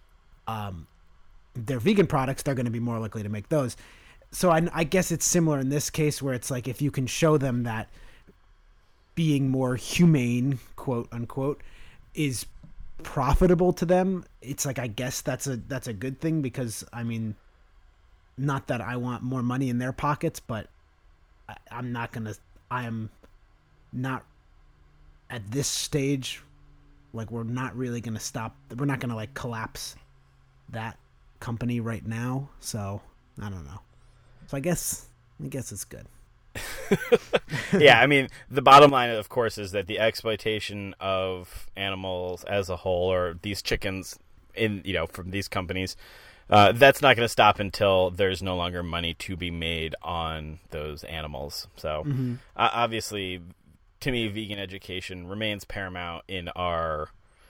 their vegan products, they're going to be more likely to make those. So I guess it's similar in this case, where it's like, if you can show them that being more humane, quote unquote, is profitable to them, it's like, I guess that's a good thing, because I mean, not that I want more money in their pockets, but I am not at this stage, like, we're not really going to stop. We're not going to like collapse that company right now. So I don't know. So I guess it's good. Yeah. I mean, the bottom line, of course, is that the exploitation of animals as a whole, or these chickens from these companies, That's not going to stop until there's no longer money to be made on those animals. So obviously, to me, vegan education remains paramount in our,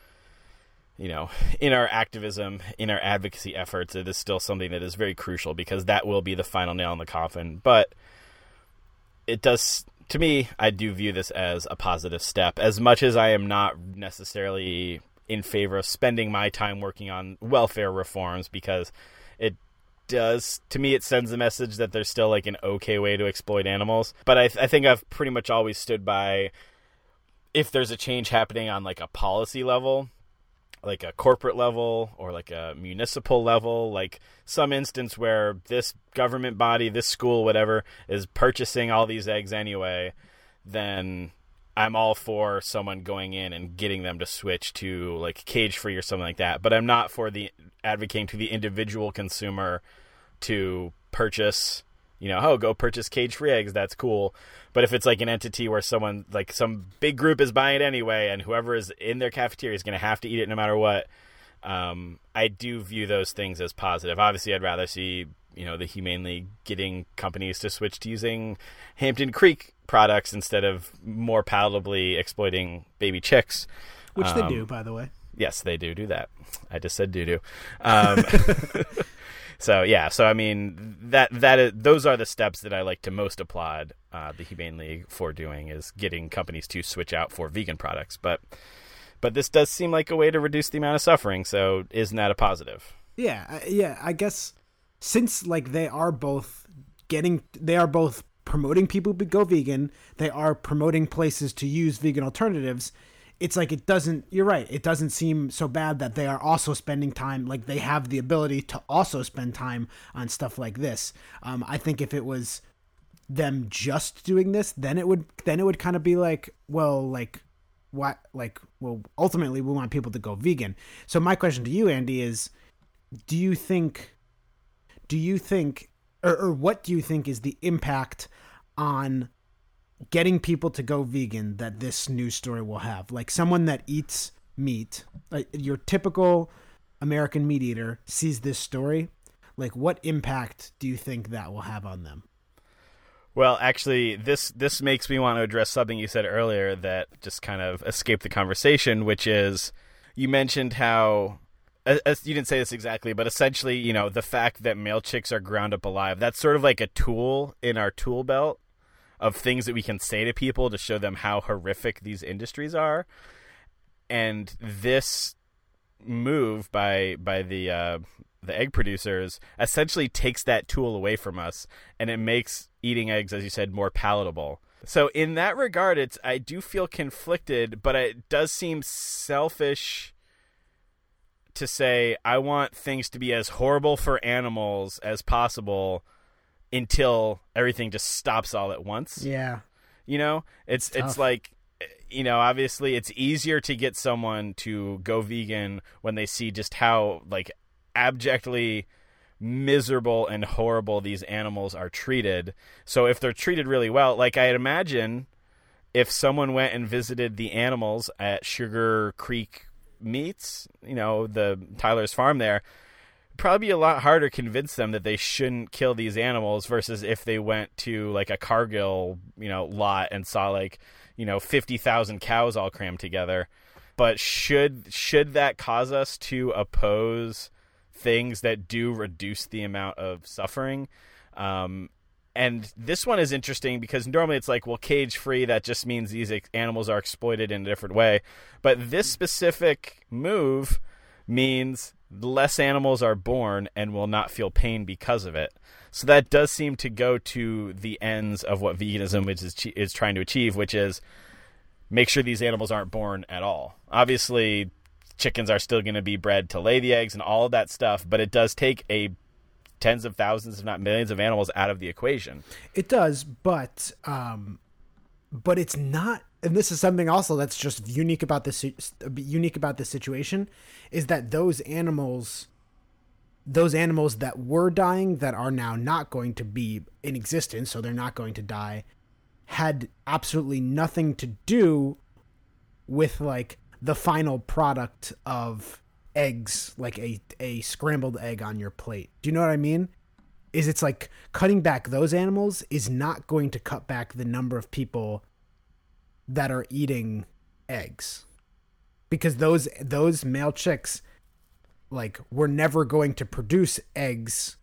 in our activism, in our advocacy efforts. It is still something that is very crucial because that will be the final nail in the coffin. But it does, to me, I do view this as a positive step, as much as I am not necessarily in favor of spending my time working on welfare reforms, because it does, to me, it sends a message that there's still like an okay way to exploit animals. But I think I've pretty much always stood by, if there's a change happening on like a policy level, like a corporate level or like a municipal level, like some instance where this government body, this school, whatever, is purchasing all these eggs anyway, then I'm all for someone going in and getting them to switch to like cage-free or something like that. But I'm not for the advocating to the individual consumer to purchase, go purchase cage-free eggs. That's cool. But if it's like an entity where someone, like some big group is buying it anyway, and whoever is in their cafeteria is going to have to eat it no matter what, I do view those things as positive. Obviously, I'd rather see, the Humane League getting companies to switch to using Hampton Creek products instead of more palatably exploiting baby chicks. Which they do, by the way. Yes, they do that. I just said doo-doo. So I mean, those are the steps that I like to most applaud the Humane League for doing, is getting companies to switch out for vegan products. But this does seem like a way to reduce the amount of suffering. So isn't that a positive? Yeah. I guess since like they are both promoting people to go vegan, they are promoting places to use vegan alternatives. It's like, you're right. It doesn't seem so bad that they are also spending time, like they have the ability to also spend time on stuff like this. I think if it was them just doing this, then it would kind of be like, well, like what, like, well, ultimately we want people to go vegan. So my question to you, Andy, is, do you think, or what do you think is the impact on getting people to go vegan that this news story will have? Like someone that eats meat, like your typical American meat eater sees this story, like what impact do you think that will have on them? Well, actually, this makes me want to address something you said earlier that just kind of escaped the conversation, which is, you mentioned how, as you didn't say this exactly, but essentially, the fact that male chicks are ground up alive, that's sort of like a tool in our tool belt of things that we can say to people to show them how horrific these industries are. And this move by the egg producers essentially takes that tool away from us, and it makes eating eggs, as you said, more palatable. So in that regard, I do feel conflicted, but it does seem selfish to say I want things to be as horrible for animals as possible until everything just stops all at once. Yeah. It's like, obviously it's easier to get someone to go vegan when they see just how like abjectly miserable and horrible these animals are treated. So if they're treated really well, like I'd imagine if someone went and visited the animals at Sugar Creek Meats, the Tyler's farm there, probably be a lot harder to convince them that they shouldn't kill these animals versus if they went to like a Cargill, lot and saw like, 50,000 cows all crammed together. But should that cause us to oppose things that do reduce the amount of suffering? And this one is interesting because normally it's like, well, cage-free, that just means these animals are exploited in a different way. But this specific move means less animals are born and will not feel pain because of it. So that does seem to go to the ends of what veganism is trying to achieve, which is make sure these animals aren't born at all. Obviously, chickens are still going to be bred to lay the eggs and all of that stuff, but it does take tens of thousands, if not millions, of animals out of the equation. It does, but it's not. And this is something also that's just unique about this situation, is that those animals that were dying, that are now not going to be in existence, so they're not going to die, had absolutely nothing to do with like the final product of eggs, like a scrambled egg on your plate. Do you know what I mean? Is it's like cutting back those animals is not going to cut back the number of people that are eating eggs, because those male chicks, like, we're never going to produce eggs.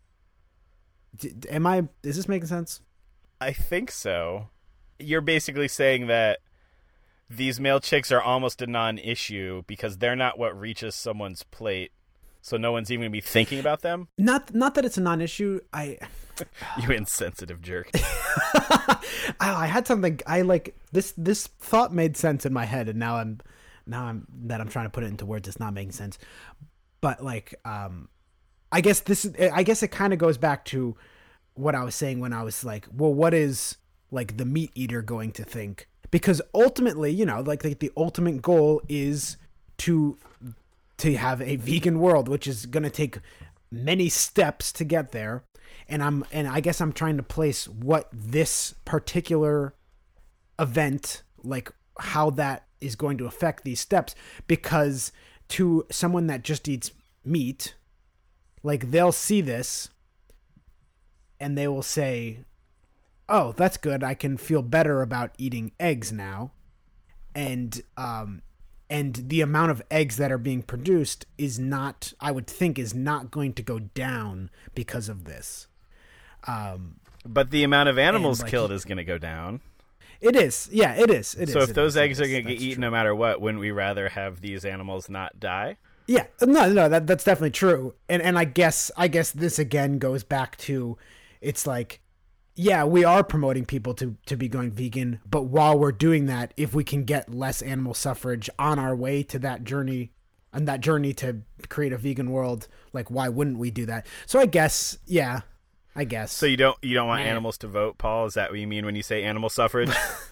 Is this making sense? I think so. You're basically saying that these male chicks are almost a non-issue because they're not what reaches someone's plate, so no one's even going to be thinking about them? Not that it's a non-issue. You insensitive jerk. I had something, this thought made sense in my head, and now I'm trying to put it into words, it's not making sense. But like, I guess it kind of goes back to what I was saying when I was like, well, what is like the meat eater going to think? Because ultimately, you know, like the ultimate goal is to have a vegan world, which is going to take many steps to get there. And I guess I'm trying to place what this particular event, like how that is going to affect these steps, because to someone that just eats meat, like, they'll see this and they will say, oh, that's good, I can feel better about eating eggs now. And the amount of eggs that are being produced is not, I would think, is not going to go down because of this. But the amount of animals killed is going to go down. It is. Yeah, it is. So if those eggs are going to get eaten no matter what, wouldn't we rather have these animals not die? Yeah. No, that's definitely true. And I guess this again goes back to, it's like, yeah, we are promoting people to be going vegan, but while we're doing that, if we can get less animal suffrage on our way to that journey, and that journey to create a vegan world, like, why wouldn't we do that? So I guess, yeah. I guess. So you don't want animals to vote, Paul? Is that what you mean when you say animal suffrage?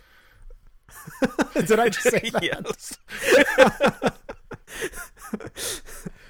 Did I just say that? Yes.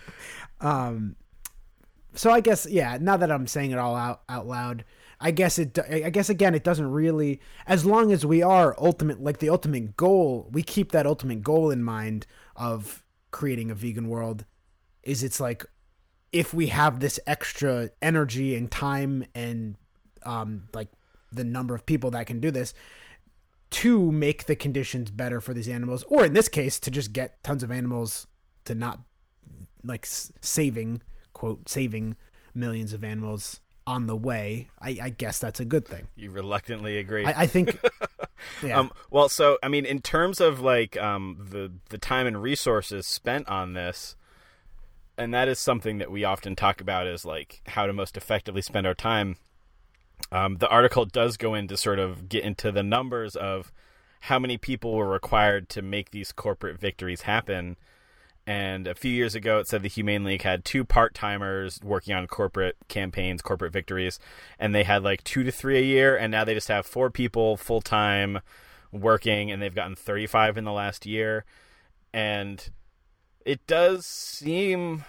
So I guess, yeah, now that I'm saying it all out loud, I guess again, it doesn't really, as long as we are the ultimate goal, we keep that ultimate goal in mind of creating a vegan world, it's like, if we have this extra energy and time and like the number of people that can do this to make the conditions better for these animals, or in this case, to just get tons of animals to not, like, saving millions of animals on the way, I guess that's a good thing. You reluctantly agree. I think. Yeah. Well, so, I mean, in terms of like the time and resources spent on this, and that is something that we often talk about, is like how to most effectively spend our time. The article does go into sort of get into the numbers of how many people were required to make these corporate victories happen. And a few years ago, it said the Humane League had 2 part-timers working on corporate campaigns, corporate victories, and they had like 2 to 3 a year. And now they just have 4 people full-time working, and they've gotten 35 in the last year. And it does seem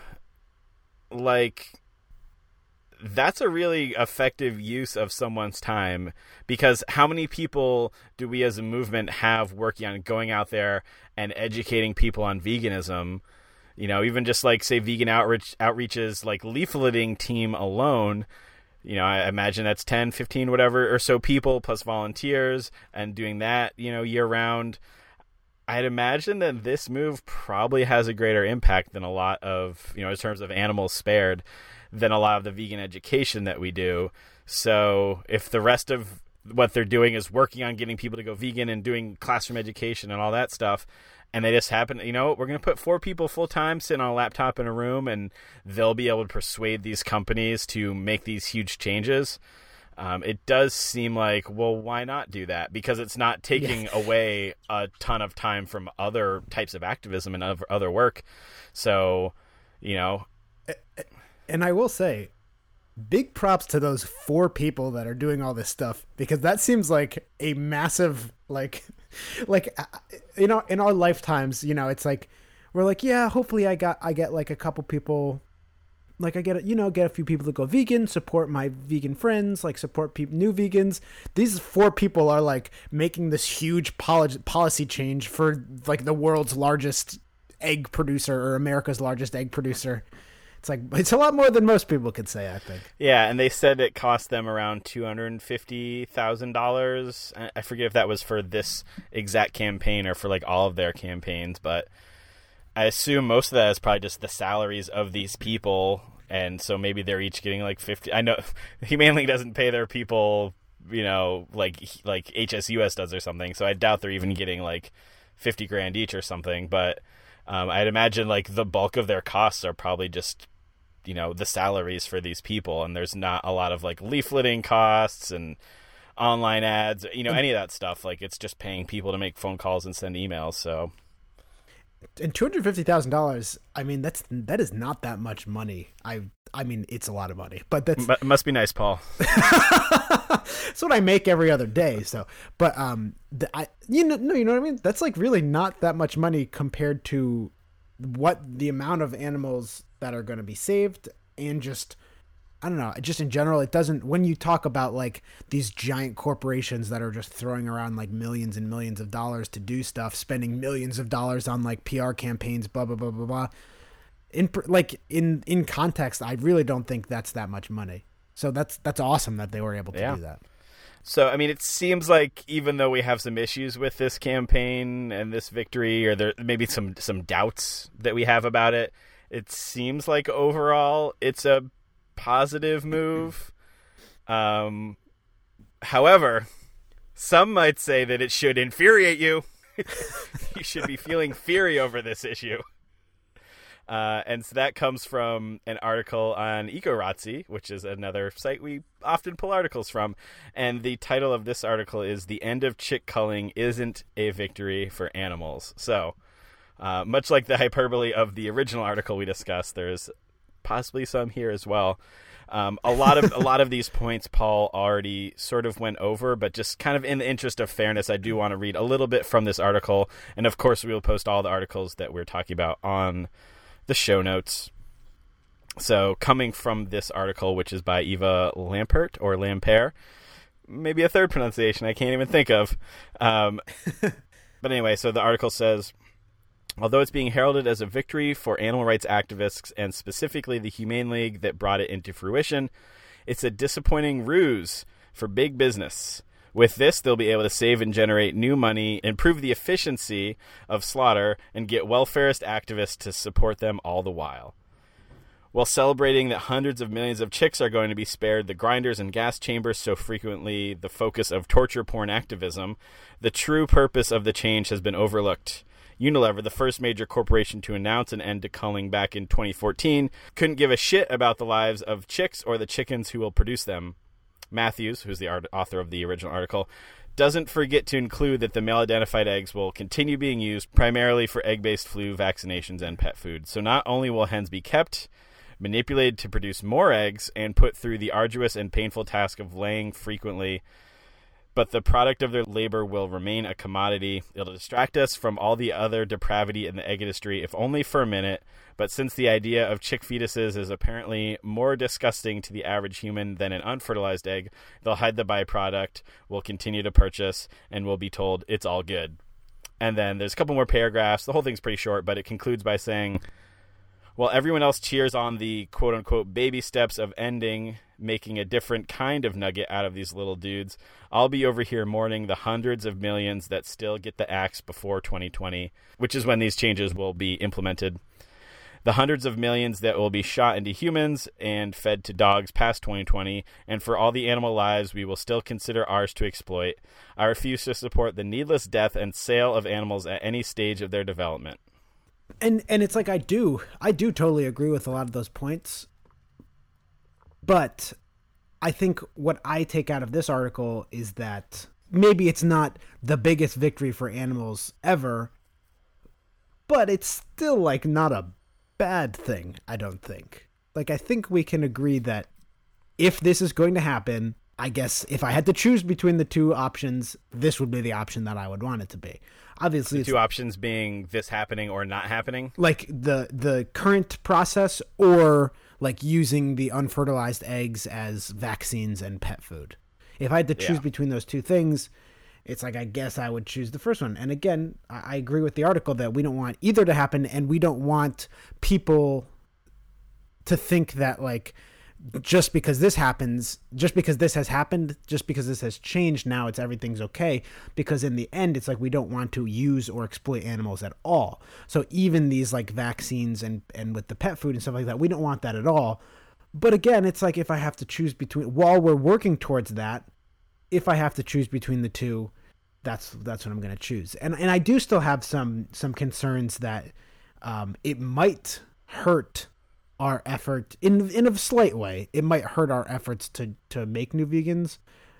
like that's a really effective use of someone's time, because how many people do we as a movement have working on going out there and educating people on veganism? You know, even just like, say, Vegan Outreach's like leafleting team alone, you know, I imagine that's 10, 15, whatever or so people plus volunteers, and doing that, you know, year round. I'd imagine that this move probably has a greater impact than a lot of, you know, in terms of animals spared, than a lot of the vegan education that we do. So if the rest of what they're doing is working on getting people to go vegan and doing classroom education and all that stuff, and they just happen, you know, we're going to put 4 people full-time sitting on a laptop in a room, and they'll be able to persuade these companies to make these huge changes. It does seem like, well, why not do that? Because it's not taking away a ton of time from other types of activism and other work. So, you know. And I will say, big props to those 4 people that are doing all this stuff, because that seems like a massive, like, you know, in our lifetimes, you know, it's like, we're like, yeah, hopefully I get like a couple people, like I get a few people to go vegan, support my vegan friends, like support new vegans. These 4 people are like making this huge policy change for like the world's largest egg producer or America's largest egg producer. It's a lot more than most people could say, I think. Yeah, and they said it cost them around $250,000. I forget if that was for this exact campaign or for like all of their campaigns, but I assume most of that is probably just the salaries of these people, and so maybe they're each getting like 50. I know Humane League doesn't pay their people, like HSUS does or something, so I doubt they're even getting like $50,000 each or something, but I'd imagine like the bulk of their costs are probably just the salaries for these people, and there's not a lot of like leafleting costs and online ads, any of that stuff. Like, it's just paying people to make phone calls and send emails. So, and $250,000, I mean, that is not that much money. I mean, it's a lot of money, but that's must be nice, Paul. That's what I make every other day. So, but you know what I mean? That's like really not that much money compared to what the amount of animals that are going to be saved, and just, I don't know, just in general, it doesn't, when you talk about like these giant corporations that are just throwing around like millions and millions of dollars to do stuff, spending millions of dollars on like PR campaigns, blah, blah, blah, blah, blah. In context, I really don't think that's that much money. So that's awesome that they were able to do that. So, I mean, it seems like even though we have some issues with this campaign and this victory, or there maybe some doubts that we have about it, it seems like overall it's a positive move. However, some might say that it should infuriate you. You should be feeling fury over this issue. And so that comes from an article on Ecorazzi, which is another site we often pull articles from. And the title of this article is "The End of Chick Culling Isn't a Victory for Animals." So, much like the hyperbole of the original article we discussed, there's possibly some here as well. A lot of these points Paul already sort of went over, but just kind of in the interest of fairness, I do want to read a little bit from this article. And of course, we will post all the articles that we're talking about on the show notes. So, coming from this article, which is by Eva Lampert or Lampere, maybe a third pronunciation I can't even think of. But anyway, so the article says, although it's being heralded as a victory for animal rights activists and specifically the Humane League that brought it into fruition, it's a disappointing ruse for big business. With this, they'll be able to save and generate new money, improve the efficiency of slaughter, and get welfarist activists to support them all the while. While celebrating that hundreds of millions of chicks are going to be spared the grinders and gas chambers so frequently the focus of torture porn activism, the true purpose of the change has been overlooked. Unilever, the first major corporation to announce an end to culling back in 2014, couldn't give a shit about the lives of chicks or the chickens who will produce them. Matthews, who's the author of the original article, doesn't forget to include that the male-identified eggs will continue being used primarily for egg-based flu vaccinations and pet food. So not only will hens be kept, manipulated to produce more eggs, and put through the arduous and painful task of laying frequently, but the product of their labor will remain a commodity. It'll distract us from all the other depravity in the egg industry, if only for a minute. But since the idea of chick fetuses is apparently more disgusting to the average human than an unfertilized egg, they'll hide the byproduct, will continue to purchase, and will be told it's all good. And then there's a couple more paragraphs. The whole thing's pretty short, but it concludes by saying, while everyone else cheers on the quote-unquote baby steps of ending, making a different kind of nugget out of these little dudes, I'll be over here mourning the hundreds of millions that still get the axe before 2020, which is when these changes will be implemented. The hundreds of millions that will be shot into humans and fed to dogs past 2020, and for all the animal lives we will still consider ours to exploit. I refuse to support the needless death and sale of animals at any stage of their development. And it's like I do totally agree with a lot of those points. But I think what I take out of this article is that maybe it's not the biggest victory for animals ever, but it's still like not a bad thing, I don't think. Like, I think we can agree that if this is going to happen, I guess if I had to choose between the two options, this would be the option that I would want it to be. Obviously, the two options being this happening or not happening? Like the current process, or like using the unfertilized eggs as vaccines and pet food. If I had to choose between those two things, it's like, I guess I would choose the first one. And again, I agree with the article that we don't want either to happen, and we don't want people to think that, like, just because this happens, just because this has happened, just because this has changed, now everything's okay. Because in the end, it's like, we don't want to use or exploit animals at all. So even these like vaccines and with the pet food and stuff like that, we don't want that at all. But again, it's like, if I have to choose between, while we're working towards that, if I have to choose between the two, that's what I'm going to choose. And I do still have some concerns that it might hurt our effort in a slight way. It might hurt our efforts to make new vegans.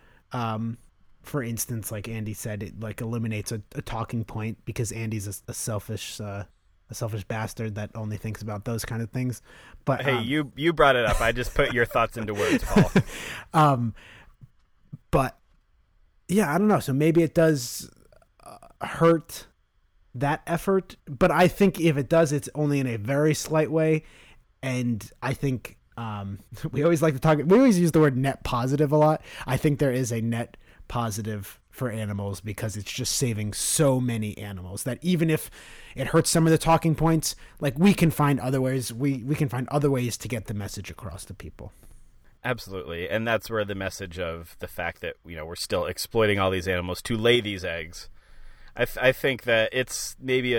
For instance, like Andy said, it like eliminates a talking point because Andy's a selfish bastard that only thinks about those kind of things. But hey, you brought it up. I just put your thoughts into words, Paul. But yeah, I don't know. So maybe it does hurt that effort, but I think if it does, it's only in a very slight way. And I think we always use the word net positive a lot. I think there is a net positive for animals because it's just saving so many animals that even if it hurts some of the talking points, like, we can find other ways. We can find other ways to get the message across to people. Absolutely. And that's where the message of the fact that, we're still exploiting all these animals to lay these eggs. I think that it's maybe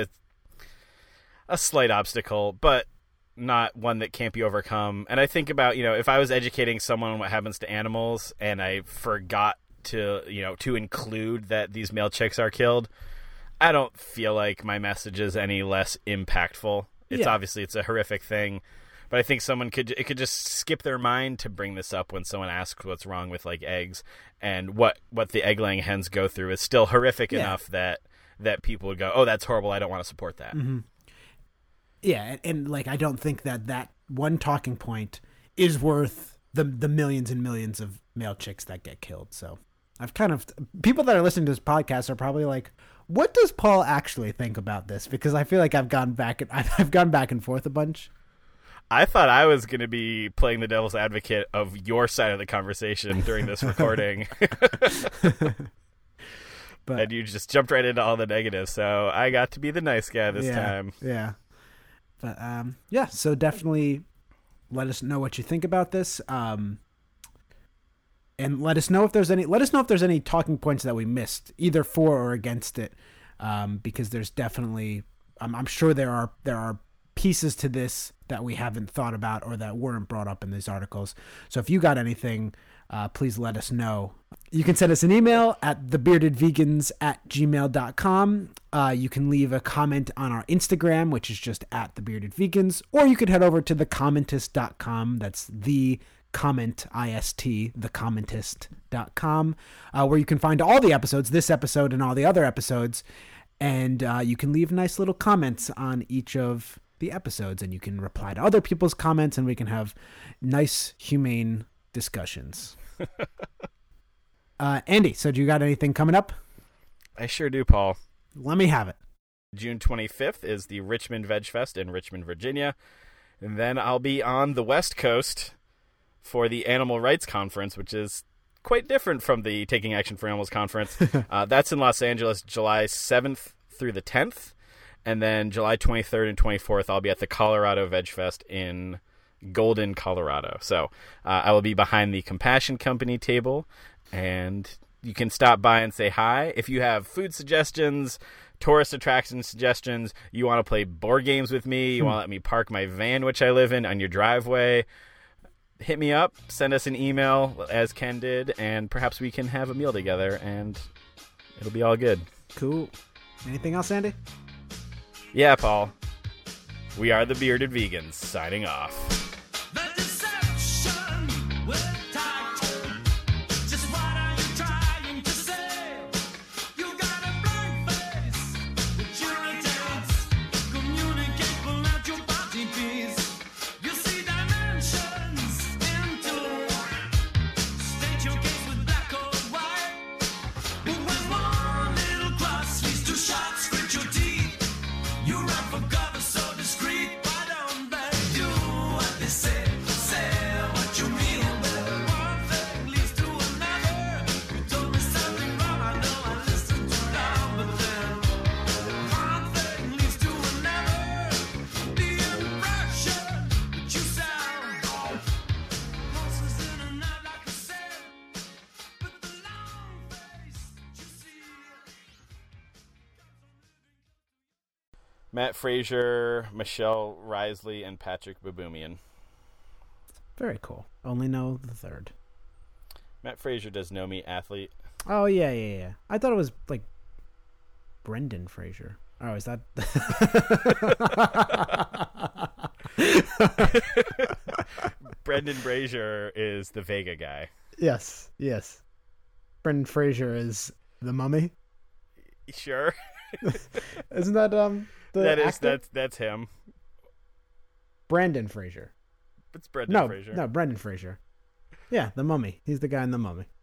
a slight obstacle, but not one that can't be overcome. And I think about, if I was educating someone on what happens to animals and I forgot to include that these male chicks are killed, I don't feel like my message is any less impactful. It's obviously it's a horrific thing, but I think someone could just skip their mind to bring this up when someone asks what's wrong with like eggs, and what the egg laying hens go through is still horrific enough that people would go, oh, that's horrible, I don't want to support that. Mm-hmm. Yeah, and like, I don't think that one talking point is worth the millions and millions of male chicks that get killed. So people that are listening to this podcast are probably like, what does Paul actually think about this? Because I feel like I've gone back and forth a bunch. I thought I was going to be playing the devil's advocate of your side of the conversation during this recording. And you just jumped right into all the negatives. So I got to be the nice guy this time. Yeah. But so definitely let us know what you think about this. And let us know if there's any talking points that we missed, either for or against it. Because there's definitely, I'm sure there are pieces to this that we haven't thought about or that weren't brought up in these articles. So if you got anything, please let us know. You can send us an email at thebeardedvegans@gmail.com. You can leave a comment on our Instagram, which is just @thebeardedvegans, or you could head over to thecommentist.com. That's the comment, IST, thecommentist.com, where you can find all the episodes, this episode and all the other episodes. And you can leave nice little comments on each of the episodes, and you can reply to other people's comments, and we can have nice, humane discussions. Andy, so do you got anything coming up? I sure do, Paul. Let me have it. June 25th is the Richmond Veg Fest in Richmond, Virginia. And then I'll be on the West Coast for the Animal Rights Conference, which is quite different from the Taking Action for Animals Conference. That's in Los Angeles, July 7th through the 10th. And then July 23rd and 24th, I'll be at the Colorado Veg Fest in Golden, Colorado. So I will be behind the Compassion Company table, and you can stop by and say hi. If you have food suggestions, tourist attraction suggestions, you want to play board games with me, you want to let me park my van, which I live in, on your driveway, hit me up, send us an email, as Ken did, and perhaps we can have a meal together, and it'll be all good. Cool. Anything else, Andy? Yeah, Paul. We are the Bearded Vegans, signing off. You run for cover so discreet. Why don't they do what Matt Fraser, Michelle Risley, and Patrick Baboumian. Very cool. Only know the third. Matt Fraser does Know Me Athlete. Oh, yeah. I thought it was like Brendan Fraser. Oh, is that... Brendan Fraser is the Vega guy. Yes. Brendan Fraser is the Mummy. Sure. Isn't that the actor? That's him. Brandon Fraser. It's Brendan Fraser. No, Brendan Fraser. Yeah, the Mummy. He's the guy in the Mummy.